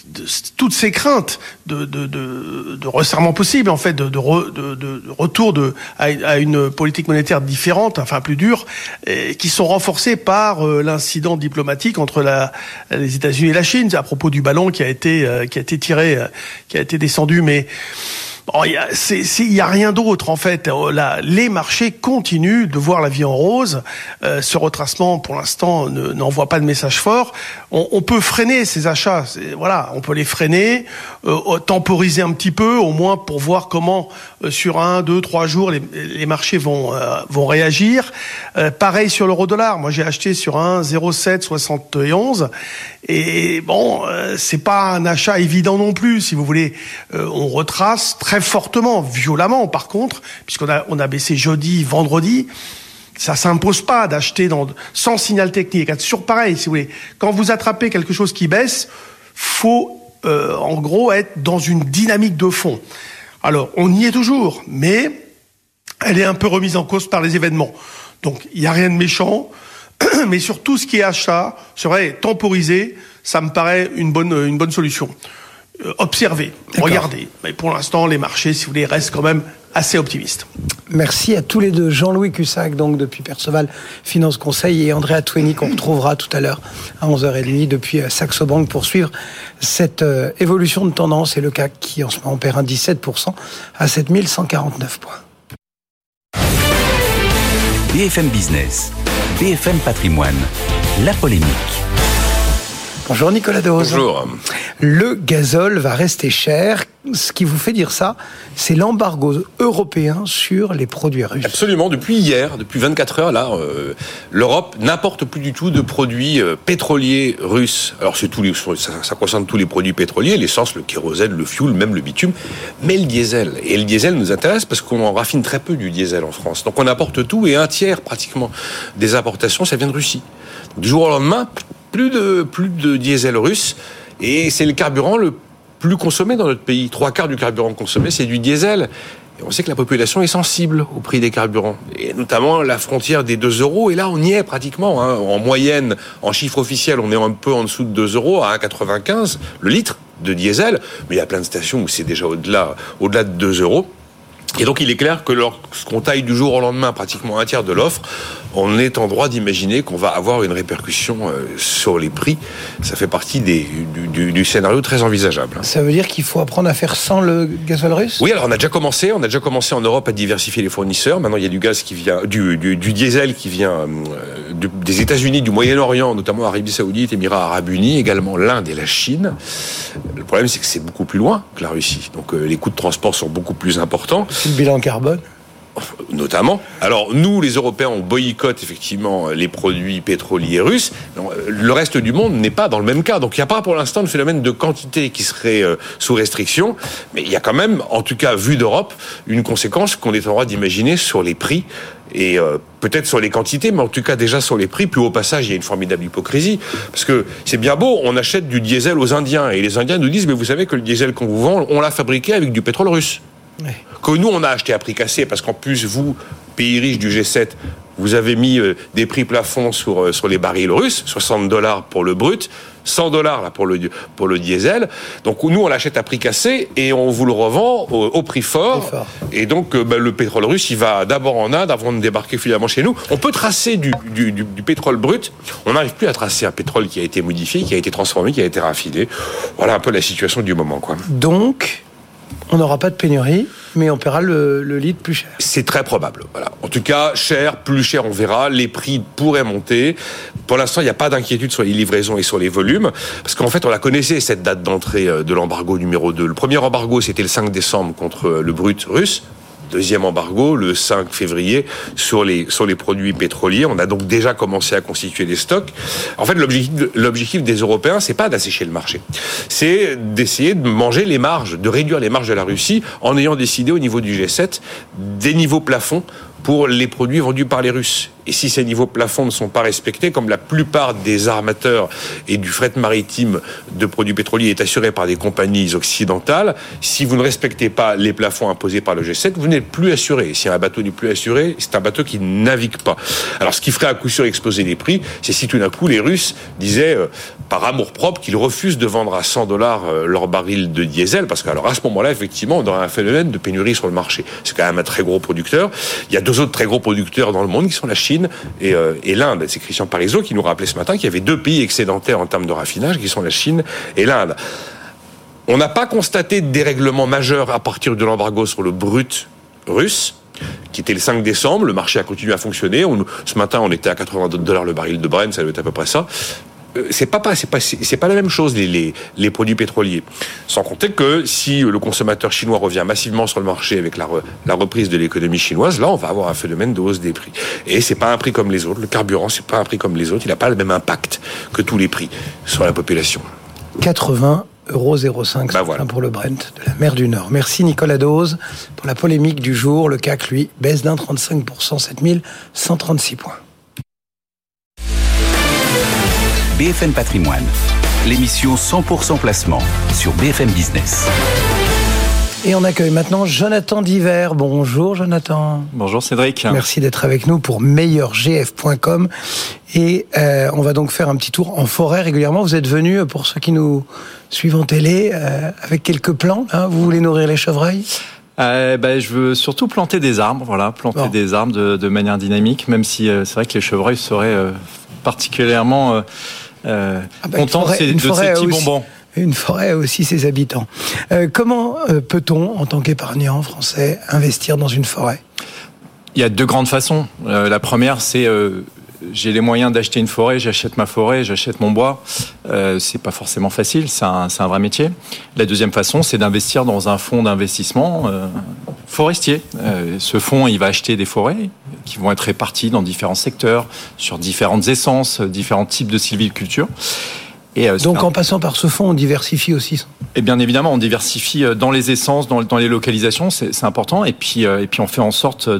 toutes ces craintes de resserrement possible, en fait, de retour à une politique monétaire différente, enfin plus dure, qui sont renforcées par l'incident diplomatique entre les États-Unis et la Chine à propos du ballon qui a été tiré, qui a été descendu, mais il y a rien d'autre en fait. Les marchés continuent de voir la vie en rose. Ce retracement, pour l'instant, n'envoie pas de message fort. On peut freiner ces achats. Voilà, on peut les freiner, temporiser un petit peu, au moins pour voir comment sur 1, 2, 3 jours les marchés vont réagir. Pareil sur l'euro-dollar. Moi, j'ai acheté sur 1,0771 et bon, c'est pas un achat évident non plus, si vous voulez. On retrace très fortement, violemment par contre, puisqu'on a baissé jeudi, vendredi. Ça s'impose pas d'acheter sans signal technique. C'est toujours pareil, si vous voulez. Quand vous attrapez quelque chose qui baisse, faut en gros être dans une dynamique de fond. Alors, on y est toujours, mais elle est un peu remise en cause par les événements. Donc, il n'y a rien de méchant, mais sur tout ce qui est achat, c'est vrai, temporiser, ça me paraît une bonne solution. Observez, regardez. Mais pour l'instant, les marchés, si vous voulez, restent quand même assez optimistes. Merci à tous les deux. Jean-Louis Cussac, donc depuis Perceval Finance Conseil, et Andrea Tweni, qu'on retrouvera tout à l'heure à 11h30 depuis Saxo Bank pour suivre cette évolution de tendance, et le CAC qui en ce moment perd 17% à 7149 points. BFM Business, BFM Patrimoine, la polémique. Bonjour Nicolas Dose. Bonjour. Le gazole va rester cher. Ce qui vous fait dire ça, c'est l'embargo européen sur les produits russes. Absolument. Depuis hier, depuis 24 heures, là, l'Europe n'importe plus du tout de produits pétroliers russes. Alors, ça concerne tous les produits pétroliers, l'essence, le kérosène, le fioul, même le bitume, mais le diesel. Et le diesel nous intéresse parce qu'on en raffine très peu du diesel en France. Donc, on importe tout, et 1/3 pratiquement des importations, ça vient de Russie. Du jour au lendemain, plus de diesel russe, et c'est le carburant le plus consommé dans notre pays. 3/4 du carburant consommé, c'est du diesel. Et on sait que la population est sensible au prix des carburants, et notamment la frontière des 2 €. Et là, on y est pratiquement. En moyenne, en chiffre officiel, on est un peu en dessous de 2 € à 1,95 le litre de diesel. Mais il y a plein de stations où c'est déjà au-delà de 2 €. Et donc, il est clair que lorsqu'on taille du jour au lendemain pratiquement 1/3 de l'offre, on est en droit d'imaginer qu'on va avoir une répercussion sur les prix. Ça fait partie du scénario très envisageable. Ça veut dire qu'il faut apprendre à faire sans le gazole russe ? Oui, alors on a déjà commencé en Europe à diversifier les fournisseurs. Maintenant, il y a du gaz qui vient, du diesel qui vient des États-Unis, du Moyen-Orient, notamment Arabie Saoudite, Émirats Arabes Unis, également l'Inde et la Chine. Le problème, c'est que c'est beaucoup plus loin que la Russie. Donc, les coûts de transport sont beaucoup plus importants. C'est le bilan carbone ? Notamment. Alors, nous, les Européens, on boycotte effectivement les produits pétroliers russes. Le reste du monde n'est pas dans le même cas. Donc, il n'y a pas pour l'instant de phénomène de quantité qui serait sous restriction. Mais il y a quand même, en tout cas, vu d'Europe, une conséquence qu'on est en droit d'imaginer sur les prix. Et peut-être sur les quantités, mais en tout cas déjà sur les prix. Puis au passage, il y a une formidable hypocrisie. Parce que c'est bien beau, on achète du diesel aux Indiens. Et les Indiens nous disent, mais vous savez que le diesel qu'on vous vend, on l'a fabriqué avec du pétrole russe. Oui. Que nous, on a acheté à prix cassé, parce qu'en plus, vous, pays riche du G7, vous avez mis des prix plafonds sur les barils russes, $60 pour le brut, $100 là pour le diesel. Donc nous, on l'achète à prix cassé et on vous le revend au prix fort. Et donc le pétrole russe, il va d'abord en Inde avant de débarquer finalement chez nous. On peut tracer du pétrole brut. On n'arrive plus à tracer un pétrole qui a été modifié, qui a été transformé, qui a été raffiné. Voilà un peu la situation du moment, quoi. Donc, on n'aura pas de pénurie, mais on paiera le litre plus cher. C'est très probable. Voilà. En tout cas, plus cher, on verra. Les prix pourraient monter. Pour l'instant, il n'y a pas d'inquiétude sur les livraisons et sur les volumes. Parce qu'en fait, on la connaissait, cette date d'entrée de l'embargo numéro 2. Le premier embargo, c'était le 5 décembre contre le brut russe. Deuxième embargo, le 5 février, sur les produits pétroliers. On a donc déjà commencé à constituer des stocks. En fait, l'objectif des Européens, c'est pas d'assécher le marché. C'est d'essayer de manger les marges, de réduire les marges de la Russie, en ayant décidé au niveau du G7 des niveaux plafonds pour les produits vendus par les Russes. Et si ces niveaux plafonds ne sont pas respectés, comme la plupart des armateurs et du fret maritime de produits pétroliers est assuré par des compagnies occidentales, si vous ne respectez pas les plafonds imposés par le G7, vous n'êtes plus assuré. Si un bateau n'est plus assuré, c'est un bateau qui ne navigue pas. Alors, ce qui ferait à coup sûr exploser les prix, c'est si tout d'un coup les Russes disaient, par amour-propre, qu'ils refusent de vendre à $100 leur baril de diesel, parce qu'alors à ce moment-là, effectivement, on aurait un phénomène de pénurie sur le marché. C'est quand même un très gros producteur. Il y a 2 autres très gros producteurs dans le monde qui sont la Chine et l'Inde. C'est Christian Parizeau qui nous rappelait ce matin qu'il y avait 2 pays excédentaires en termes de raffinage, qui sont la Chine et l'Inde. On n'a pas constaté de dérèglement majeur à partir de l'embargo sur le brut russe, qui était le 5 décembre. Le marché a continué à fonctionner. Ce matin, on était à $82 le baril de Brent, ça doit être à peu près ça. C'est pas la même chose, les produits pétroliers. Sans compter que si le consommateur chinois revient massivement sur le marché avec la reprise de l'économie chinoise, là, on va avoir un phénomène de hausse des prix. Et c'est pas un prix comme les autres. Le carburant, c'est pas un prix comme les autres. Il n'a pas le même impact que tous les prix sur la population. 80,05 € pour le Brent de la mer du Nord. Merci Nicolas Dose pour la polémique du jour. Le CAC, lui, baisse d'un 35%, 7136 points. BFM Patrimoine, l'émission 100% placement sur BFM Business. Et on accueille maintenant Jonathan Diver. Bonjour Jonathan. Bonjour Cédric. Merci d'être avec nous pour meilleurgf.com. Et on va donc faire un petit tour en forêt régulièrement. Vous êtes venu, pour ceux qui nous suivent en télé, avec quelques plans. Hein, vous voulez nourrir les chevreuils ? Je veux surtout planter des arbres, des arbres de manière dynamique, même si c'est vrai que les chevreuils seraient particulièrement contents de ces petits bonbons. Une forêt a aussi ses habitants. Comment peut-on, en tant qu'épargnant français, investir dans une forêt ? Il y a 2 grandes façons. La première, c'est j'ai les moyens d'acheter une forêt, j'achète ma forêt, j'achète mon bois. C'est pas forcément facile, c'est un vrai métier. La deuxième façon, c'est d'investir dans un fonds d'investissement forestier. Ce fonds, il va acheter des forêts qui vont être réparties dans différents secteurs, sur différentes essences, différents types de sylviculture. Donc en passant par ce fonds, on diversifie aussi. Et bien évidemment, on diversifie dans les essences, dans les localisations, c'est important. Et puis on fait en sorte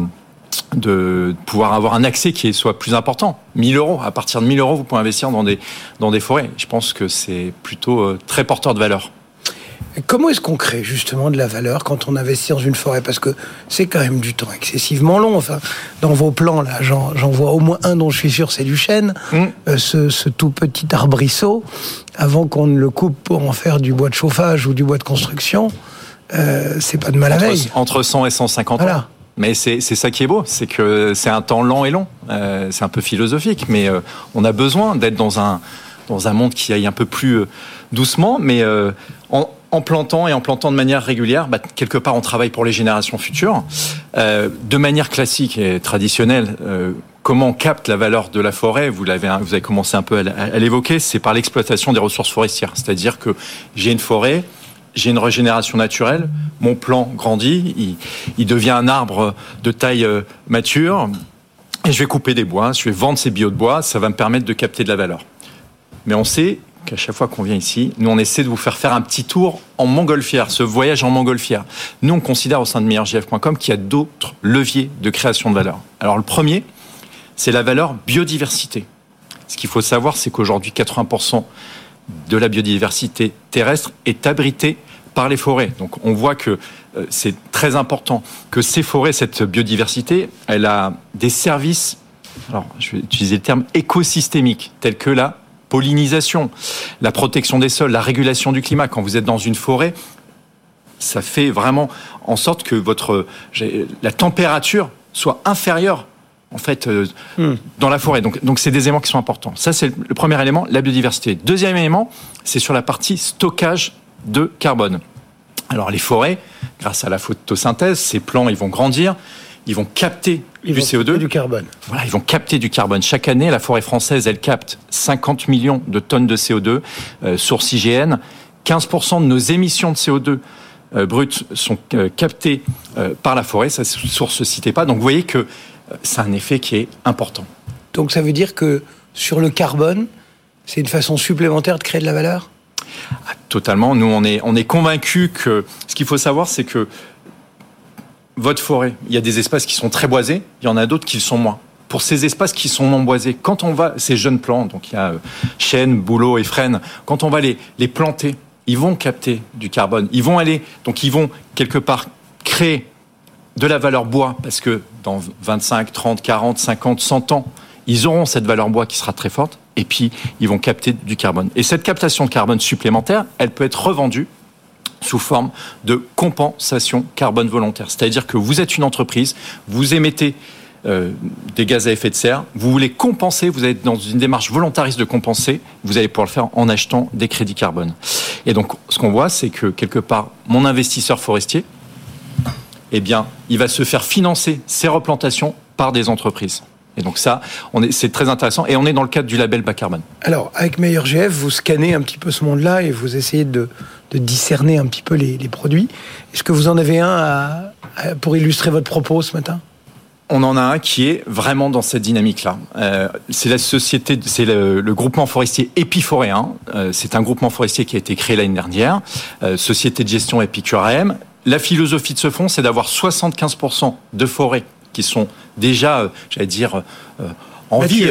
de pouvoir avoir un accès qui soit plus important. 1 000 €. À partir de 1 000 €, vous pouvez investir dans des forêts. Je pense que c'est plutôt très porteur de valeur. Comment est-ce qu'on crée justement de la valeur quand on investit dans une forêt ? Parce que c'est quand même du temps excessivement long. Enfin, dans vos plans, là, j'en vois au moins un dont je suis sûr, c'est du chêne. Ce tout petit arbrisseau, avant qu'on ne le coupe pour en faire du bois de chauffage ou du bois de construction, c'est pas de mal à veille. Entre 100 et 150 ans. Voilà. Mais c'est ça qui est beau, c'est que c'est un temps lent et long. C'est un peu philosophique, mais on a besoin d'être dans un monde qui aille un peu plus doucement, mais en plantant de manière régulière, quelque part on travaille pour les générations futures. De manière classique et traditionnelle, comment on capte la valeur de la forêt, vous avez commencé un peu à l'évoquer, c'est par l'exploitation des ressources forestières. C'est-à-dire que j'ai une forêt, j'ai une régénération naturelle, mon plant grandit, il devient un arbre de taille mature, et je vais couper des bois, je vais vendre ces biots de bois, ça va me permettre de capter de la valeur. Mais on sait qu'à chaque fois qu'on vient ici, nous on essaie de vous faire un petit tour en montgolfière, ce voyage en montgolfière. Nous on considère au sein de meilleurgf.com qu'il y a d'autres leviers de création de valeur. Alors le premier, c'est la valeur biodiversité. Ce qu'il faut savoir, c'est qu'aujourd'hui 80% de la biodiversité terrestre est abritée par les forêts. Donc on voit que c'est très important que ces forêts, cette biodiversité, elle a des services, alors je vais utiliser le terme écosystémique, tels que la pollinisation, la protection des sols, la régulation du climat. Quand vous êtes dans une forêt, ça fait vraiment en sorte que la température soit inférieure en fait dans la forêt. Donc c'est des éléments qui sont importants. Ça c'est le premier élément, la biodiversité. Deuxième élément, c'est sur la partie stockage de carbone. Alors les forêts, grâce à la photosynthèse, ces plants ils vont grandir, ils vont capter du CO2, du carbone. Voilà, ils vont capter du carbone. Chaque année, la forêt française, elle capte 50 millions de tonnes de CO2, source IGN. 15% de nos émissions de CO2 brutes sont captées par la forêt. Ça, source ne citait pas. Donc vous voyez que c'est un effet qui est important. Donc ça veut dire que sur le carbone, c'est une façon supplémentaire de créer de la valeur ? Totalement. Nous, on est convaincus que ce qu'il faut savoir, c'est que votre forêt, il y a des espaces qui sont très boisés, il y en a d'autres qui le sont moins. pour ces espaces qui sont non boisés. Quand on va, ces jeunes plants, donc il y a chêne, bouleau et frêne, quand on va les planter, ils vont capter du carbone. Ils vont quelque part créer de la valeur bois, parce que dans 25, 30, 40, 50, 100 ans, ils auront cette valeur bois qui sera très forte, et puis ils vont capter du carbone. Et cette captation de carbone supplémentaire, elle peut être revendue sous forme de compensation carbone volontaire. C'est-à-dire que vous êtes une entreprise, vous émettez des gaz à effet de serre, vous voulez compenser, vous êtes dans une démarche volontariste de compenser, vous allez pouvoir le faire en achetant des crédits carbone. Et donc, ce qu'on voit, c'est que quelque part, mon investisseur forestier, eh bien, il va se faire financer ses replantations par des entreprises. Et donc ça, c'est très intéressant. Et on est dans le cadre du label bas carbone. Alors, avec Meilleur GF, vous scannez un petit peu ce monde-là et vous essayez de discerner un petit peu les produits. Est-ce que vous en avez un pour illustrer votre propos ce matin ? On en a un qui est vraiment dans cette dynamique-là. C'est le groupement forestier Épiforéen. C'est un groupement forestier qui a été créé l'année dernière. Société de gestion Épicure-AM. La philosophie de ce fonds, c'est d'avoir 75% de forêts qui sont déjà, en vie,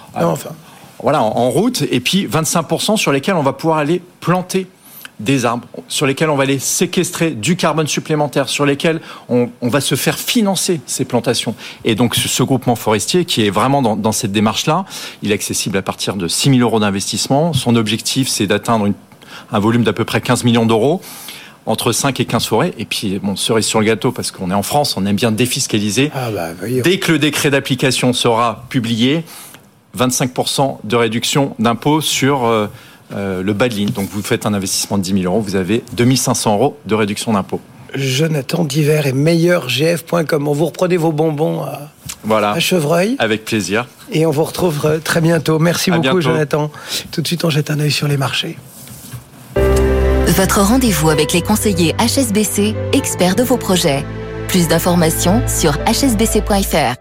en route, et puis 25% sur lesquels on va pouvoir aller planter des arbres, sur lesquels on va aller séquestrer du carbone supplémentaire, sur lesquels on va se faire financer ces plantations. Et donc ce groupement forestier qui est vraiment dans cette démarche-là, il est accessible à partir de 6 000 € d'investissement. Son objectif, c'est d'atteindre un volume d'à peu près 15 millions d'euros, entre 5 et 15 forêts. Et puis, cerise sur le gâteau, parce qu'on est en France, on aime bien défiscaliser. Dès que le décret d'application sera publié, 25% de réduction d'impôt sur le bas de ligne. Donc, vous faites un investissement de 10 000 €, vous avez 2 500 € de réduction d'impôt. Jonathan Diver et meilleurgf.com. On vous reprenez vos bonbons à Chevreuil. Avec plaisir. Et on vous retrouve très bientôt. Merci beaucoup, bientôt. Jonathan. Tout de suite, on jette un œil sur les marchés. Votre rendez-vous avec les conseillers HSBC, experts de vos projets. Plus d'informations sur hsbc.fr.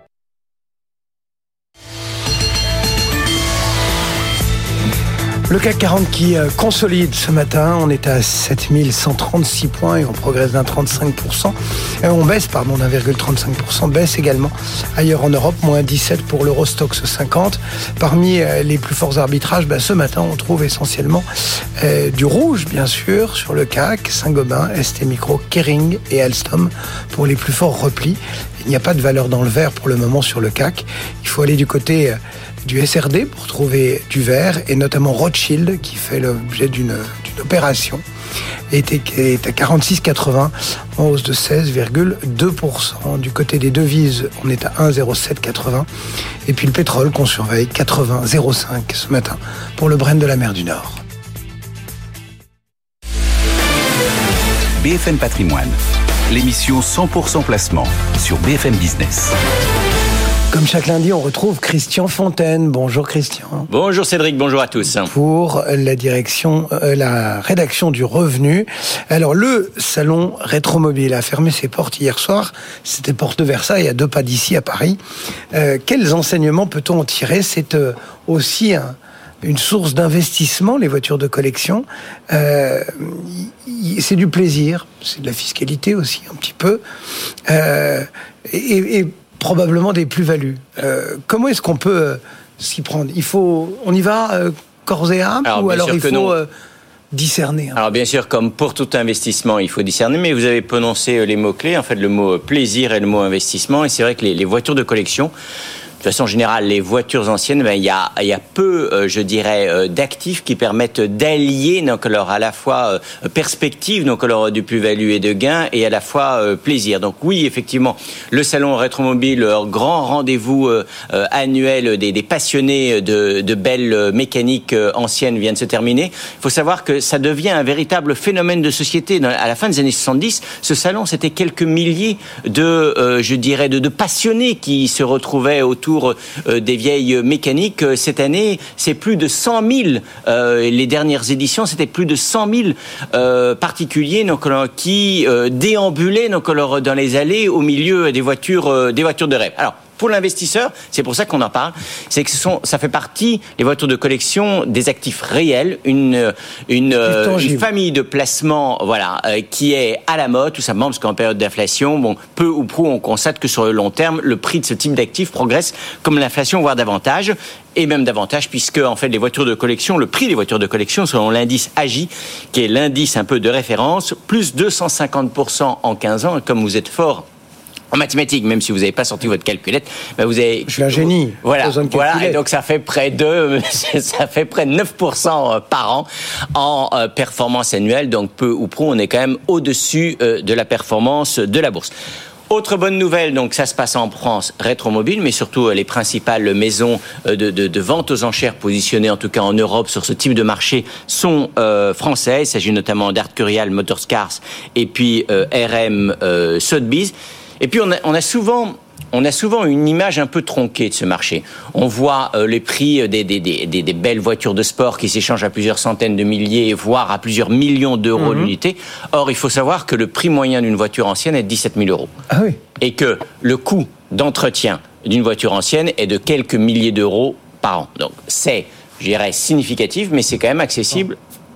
Le CAC 40 qui consolide ce matin, on est à 7136 points et on progresse d'1,35%. On baisse, d'1,35%, baisse également ailleurs en Europe, moins 17 pour l'Eurostoxx 50. Parmi les plus forts arbitrages, ce matin on trouve essentiellement du rouge bien sûr sur le CAC, Saint-Gobain, ST Micro, Kering et Alstom pour les plus forts replis. Il n'y a pas de valeur dans le vert pour le moment sur le CAC. Il faut aller du côté du SRD pour trouver du vert, et notamment Rothschild qui fait l'objet d'une opération est à 46,80 en hausse de 16,2%. Du côté des devises, on est à 1,0780 et puis le pétrole qu'on surveille 80,05 ce matin pour le Brent de la mer du Nord. BFM Patrimoine, l'émission 100% placement sur BFM Business. Comme chaque lundi, on retrouve Christian Fontaine. Bonjour Christian. Bonjour Cédric, bonjour à tous. Pour la rédaction du Revenu. Alors le salon Rétromobile a fermé ses portes hier soir. C'était porte de Versailles, à 2 pas d'ici à Paris. Quels enseignements peut-on en tirer ? C'est aussi une source d'investissement, les voitures de collection. C'est du plaisir, c'est de la fiscalité aussi un petit peu. Et probablement des plus-values. Comment est-ce qu'on peut s'y prendre ? On y va corps et âme, ou alors il faut discerner ? Alors bien sûr, comme pour tout investissement, il faut discerner, mais vous avez prononcé les mots-clés, en fait le mot plaisir et le mot investissement, et c'est vrai que les voitures de collection, de façon générale, les voitures anciennes, il y a peu, d'actifs qui permettent d'allier donc à la fois perspective, donc du plus-value et de gain, et à la fois plaisir. Donc oui, effectivement, le salon Rétromobile, grand rendez-vous annuel des passionnés de belles mécaniques anciennes vient de se terminer. Il faut savoir que ça devient un véritable phénomène de société. À la fin des années 70, ce salon, c'était quelques milliers de passionnés qui se retrouvaient autour des vieilles mécaniques. Cette année, c'est plus de 100 000. Les dernières éditions, c'était plus de 100 000 particuliers qui déambulaient dans les allées au milieu des voitures de rêve. Alors, pour l'investisseur, c'est pour ça qu'on en parle, c'est que ça fait partie, les voitures de collection, des actifs réels, une famille de placements, qui est à la mode, tout simplement parce qu'en période d'inflation, peu ou prou, on constate que sur le long terme, le prix de ce type d'actifs progresse comme l'inflation, voire davantage. Et même davantage, puisque en fait les voitures de collection, le prix des voitures de collection selon l'indice AGI, qui est l'indice un peu de référence, plus 250% en 15 ans. Et comme vous êtes fort en mathématiques, même si vous n'avez pas sorti votre calculette, vous avez... Je suis un génie. Voilà. Et donc ça fait près de 9% par an en performance annuelle. Donc peu ou prou, on est quand même au-dessus de la performance de la bourse. Autre bonne nouvelle, donc ça se passe en France, Rétromobile, mais surtout les principales maisons de vente aux enchères positionnées, en tout cas en Europe, sur ce type de marché, sont françaises. Il s'agit notamment d'Arcurial Motorscars et puis RM Sotheby's. Et puis on a souvent une image un peu tronquée de ce marché. On voit les prix des belles voitures de sport qui s'échangent à plusieurs centaines de milliers, voire à plusieurs millions d'euros l'unité. Or, il faut savoir que le prix moyen d'une voiture ancienne est de 17 000 euros. Ah oui. Et que le coût d'entretien d'une voiture ancienne est de quelques milliers d'euros par an. Donc, c'est, je dirais, significatif, mais c'est quand même accessible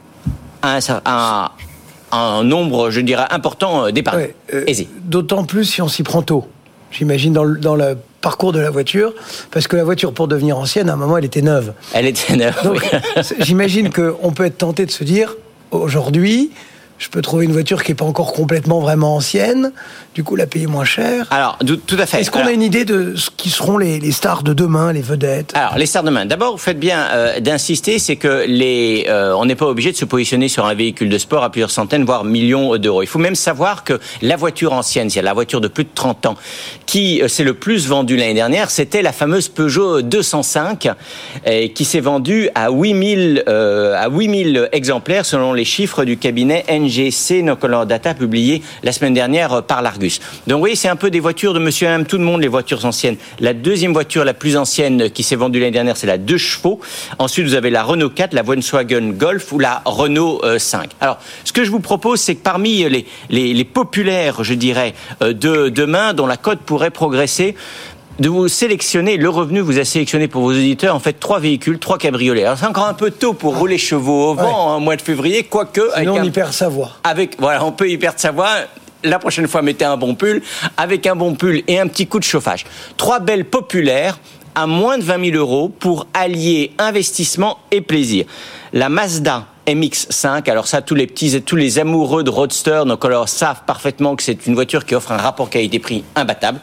à un nombre, je dirais, important d'épargne. Aisé. D'autant plus si on s'y prend tôt. J'imagine dans le parcours de la voiture, parce que la voiture, pour devenir ancienne, à un moment, elle était neuve. Elle était neuve, donc, j'imagine qu'on peut être tenté de se dire, aujourd'hui, je peux trouver une voiture qui n'est pas encore complètement vraiment ancienne, du coup la payer moins cher. Alors, tout à fait. Est-ce qu'on a une idée de ce qui seront les stars de demain, les vedettes ? Alors, les stars de demain. D'abord, vous faites bien d'insister, c'est que on n'est pas obligé de se positionner sur un véhicule de sport à plusieurs centaines, voire millions d'euros. Il faut même savoir que la voiture ancienne, c'est-à-dire la voiture de plus de 30 ans, qui s'est le plus vendue l'année dernière, c'était la fameuse Peugeot 205, qui s'est vendue à 8000 exemplaires selon les chiffres du cabinet NGC Nocolor Data publié la semaine dernière par l'Argus. Donc vous voyez, c'est un peu des voitures de monsieur et madame tout le monde, les voitures anciennes. La deuxième voiture la plus ancienne qui s'est vendue l'année dernière, c'est la 2 chevaux. Ensuite, vous avez la Renault 4, la Volkswagen Golf ou la Renault 5. Alors, ce que je vous propose, c'est que parmi les populaires, je dirais, de demain, dont la cote pourrait progresser, de vous sélectionner, le revenu vous a sélectionné pour vos auditeurs, en fait, 3 véhicules, 3 cabriolets. Alors, c'est encore un peu tôt pour rouler chevaux au vent, en mois de février, quoique... Sinon, on y perd sa voix. On peut y perdre sa voix. La prochaine fois, mettez un bon pull, avec un bon pull et un petit coup de chauffage. 3 belles populaires à moins de 20 000 euros pour allier investissement et plaisir. La Mazda MX-5, alors ça, tous les amoureux de Roadster, donc alors savent parfaitement que c'est une voiture qui offre un rapport qualité-prix imbattable.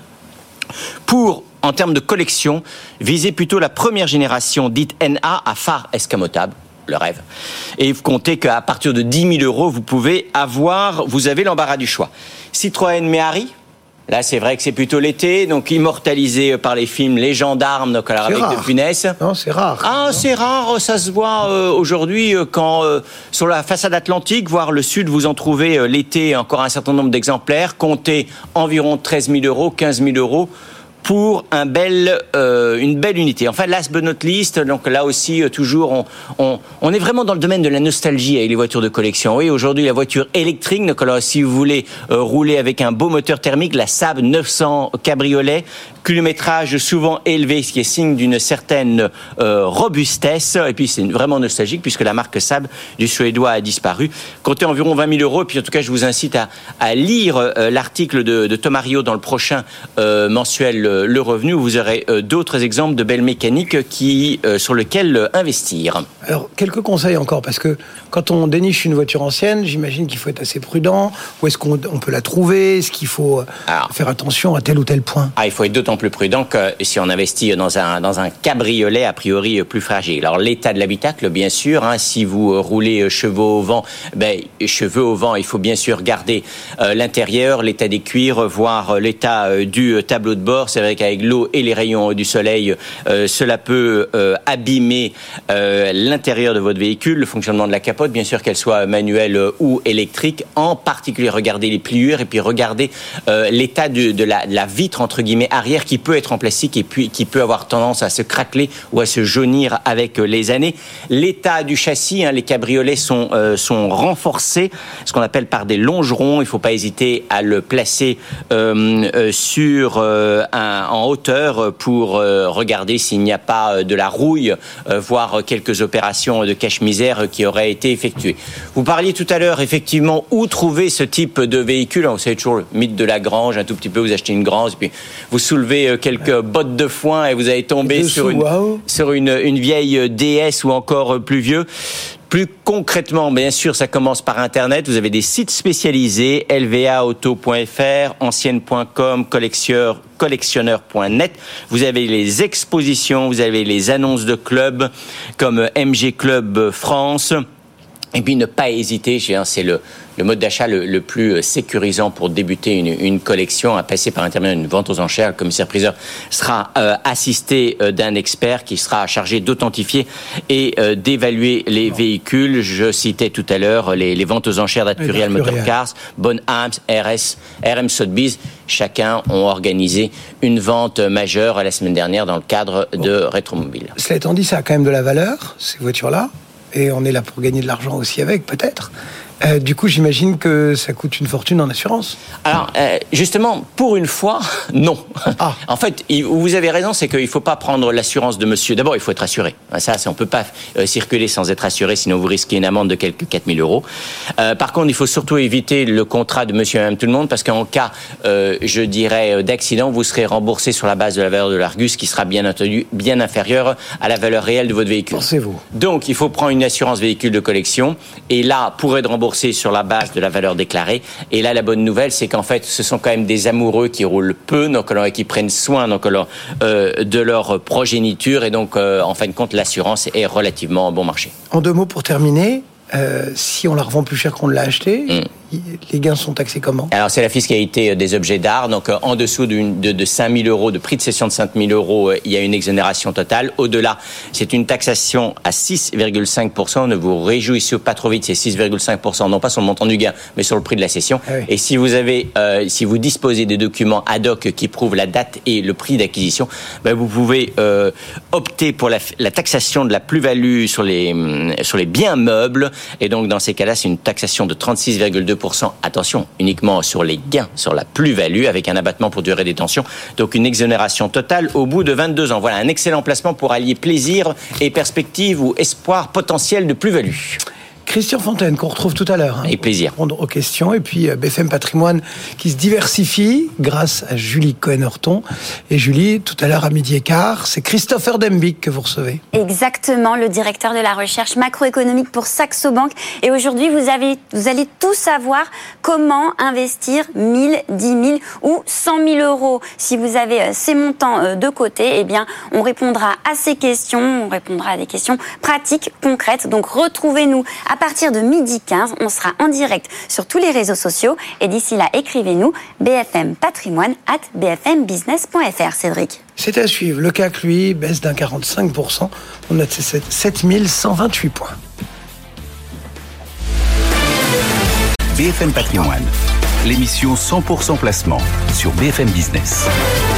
Pour, en termes de collection, viser plutôt la première génération dite NA à phare escamotable. Le rêve. Et vous comptez qu'à partir de 10 000 euros, vous avez l'embarras du choix. Citroën Méhari, là c'est vrai que c'est plutôt l'été, donc immortalisé par les films Les Gendarmes, donc alors avec De Funès. Non, c'est rare. Ah, c'est rare, ça se voit aujourd'hui quand sur la façade atlantique, voire le sud, vous en trouvez l'été encore un certain nombre d'exemplaires, comptez environ 13 000 euros, 15 000 euros. Pour une belle unité. Enfin, last but not least, donc là aussi, toujours, on est vraiment dans le domaine de la nostalgie avec les voitures de collection. Oui, aujourd'hui, la voiture électrique, donc alors, si vous voulez rouler avec un beau moteur thermique, la Saab 900 cabriolet, kilométrage souvent élevé, ce qui est signe d'une certaine robustesse. Et puis, c'est vraiment nostalgique puisque la marque Saab du Suédois a disparu. Comptez environ 20 000 euros. Et puis, en tout cas, je vous incite à lire l'article de Thomas Rio dans le prochain mensuel Le Revenu, où vous aurez d'autres exemples de belles mécaniques sur lesquelles investir. Alors, quelques conseils encore, parce que quand on déniche une voiture ancienne, j'imagine qu'il faut être assez prudent. Où est-ce qu'on peut la trouver ? Est-ce qu'il faut faire attention à tel ou tel point ? Il faut être d'autant plus prudent que si on investit dans un cabriolet, a priori plus fragile. Alors, l'état de l'habitacle, bien sûr, si vous roulez cheveux au vent, il faut bien sûr garder l'intérieur, l'état des cuirs, voire l'état du tableau de bord. C'est vrai qu'avec l'eau et les rayons du soleil, cela peut abîmer l'intérieur de votre véhicule, le fonctionnement de la capote, bien sûr qu'elle soit manuelle ou électrique. En particulier, regardez les pliures et puis regardez l'état de la vitre, entre guillemets, arrière c'est-à-dire qui peut être en plastique et puis qui peut avoir tendance à se craqueler ou à se jaunir avec les années. L'état du châssis, les cabriolets sont renforcés, ce qu'on appelle par des longerons. Il ne faut pas hésiter à le placer en hauteur pour regarder s'il n'y a pas de la rouille, voire quelques opérations de cache-misère qui auraient été effectuées. Vous parliez tout à l'heure, effectivement, où trouver ce type de véhicule. Vous savez toujours le mythe de la grange, un tout petit peu, vous achetez une grange, et puis vous soulevez quelques bottes de foin et vous allez tomber sur une vieille DS ou encore plus vieux. Plus concrètement, bien sûr, ça commence par Internet. Vous avez des sites spécialisés, lvaauto.fr, ancienne.com, collectionneur.net. Vous avez les expositions, vous avez les annonces de clubs comme MG Club France. Et puis ne pas hésiter, c'est le mode d'achat le plus sécurisant pour débuter une collection, à passer par l'intermédiaire d'une vente aux enchères. Le commissaire-priseur sera assisté d'un expert qui sera chargé d'authentifier et d'évaluer les véhicules. Je citais tout à l'heure les ventes aux enchères d'Atpurial Motorcars, Bonhams, RM Sotheby's. Chacun ont organisé une vente majeure la semaine dernière dans le cadre de Rétromobile. Cela étant dit, ça a quand même de la valeur, ces voitures-là. Et on est là pour gagner de l'argent aussi avec, peut-être. Du coup, j'imagine que ça coûte une fortune en assurance. Alors, justement, pour une fois, non. Ah. En fait, vous avez raison, c'est qu'il ne faut pas prendre l'assurance de monsieur. D'abord, il faut être assuré. Ça, on ne peut pas circuler sans être assuré, sinon vous risquez une amende de quelques 4 000 euros. Par contre, il faut surtout éviter le contrat de monsieur et madame tout le monde, parce qu'en cas, je dirais, d'accident, vous serez remboursé sur la base de la valeur de l'Argus, qui sera bien entendu bien inférieure à la valeur réelle de votre véhicule. Pensez-vous. Donc, il faut prendre une assurance véhicule de collection, et là, pour être remboursé sur la base de la valeur déclarée. Et là, la bonne nouvelle, c'est qu'en fait, ce sont quand même des amoureux qui roulent peu, donc qui prennent soin de leur progéniture, et donc, en fin de compte, l'assurance est relativement en bon marché. En 2 mots pour terminer, si on la revend plus cher qu'on ne l'a acheté, les gains sont taxés comment ? Alors, c'est la fiscalité des objets d'art. Donc, en dessous de 5 000 euros, de prix de cession de 5 000 euros, il y a une exonération totale. Au-delà, c'est une taxation à 6,5%. Ne vous réjouissez pas trop vite, c'est 6,5%, non pas sur le montant du gain, mais sur le prix de la cession. Ah oui. Et si vous disposez des documents ad hoc qui prouvent la date et le prix d'acquisition, vous pouvez opter pour la taxation de la plus-value sur les biens meubles. Et donc, dans ces cas-là, c'est une taxation de 36,2%. Attention, uniquement sur les gains, sur la plus-value, avec un abattement pour durée de détention. Donc une exonération totale au bout de 22 ans. Voilà un excellent placement pour allier plaisir et perspective ou espoir potentiel de plus-value. Christian Fontaine, qu'on retrouve tout à l'heure. Avec plaisir. Pour répondre aux questions. Et puis BFM Patrimoine qui se diversifie grâce à Julie Cohen-Horton. Et Julie, tout à l'heure à 12h15, c'est Christopher Dembick que vous recevez. Exactement, le directeur de la recherche macroéconomique pour Saxo Bank. Et aujourd'hui, vous allez tout savoir comment investir 1 000, 10 000 ou 100 000 euros. Si vous avez ces montants de côté, eh bien, on répondra à ces questions. On répondra à des questions pratiques, concrètes. Donc, retrouvez-nous à partir de 12h15, on sera en direct sur tous les réseaux sociaux. Et d'ici là, écrivez-nous bfmpatrimoine@bfmbusiness.fr. Cédric. C'est à suivre. Le CAC, lui, baisse d'un 45%. On a 7 128 points. BFM Patrimoine, l'émission 100% placement sur BFM Business.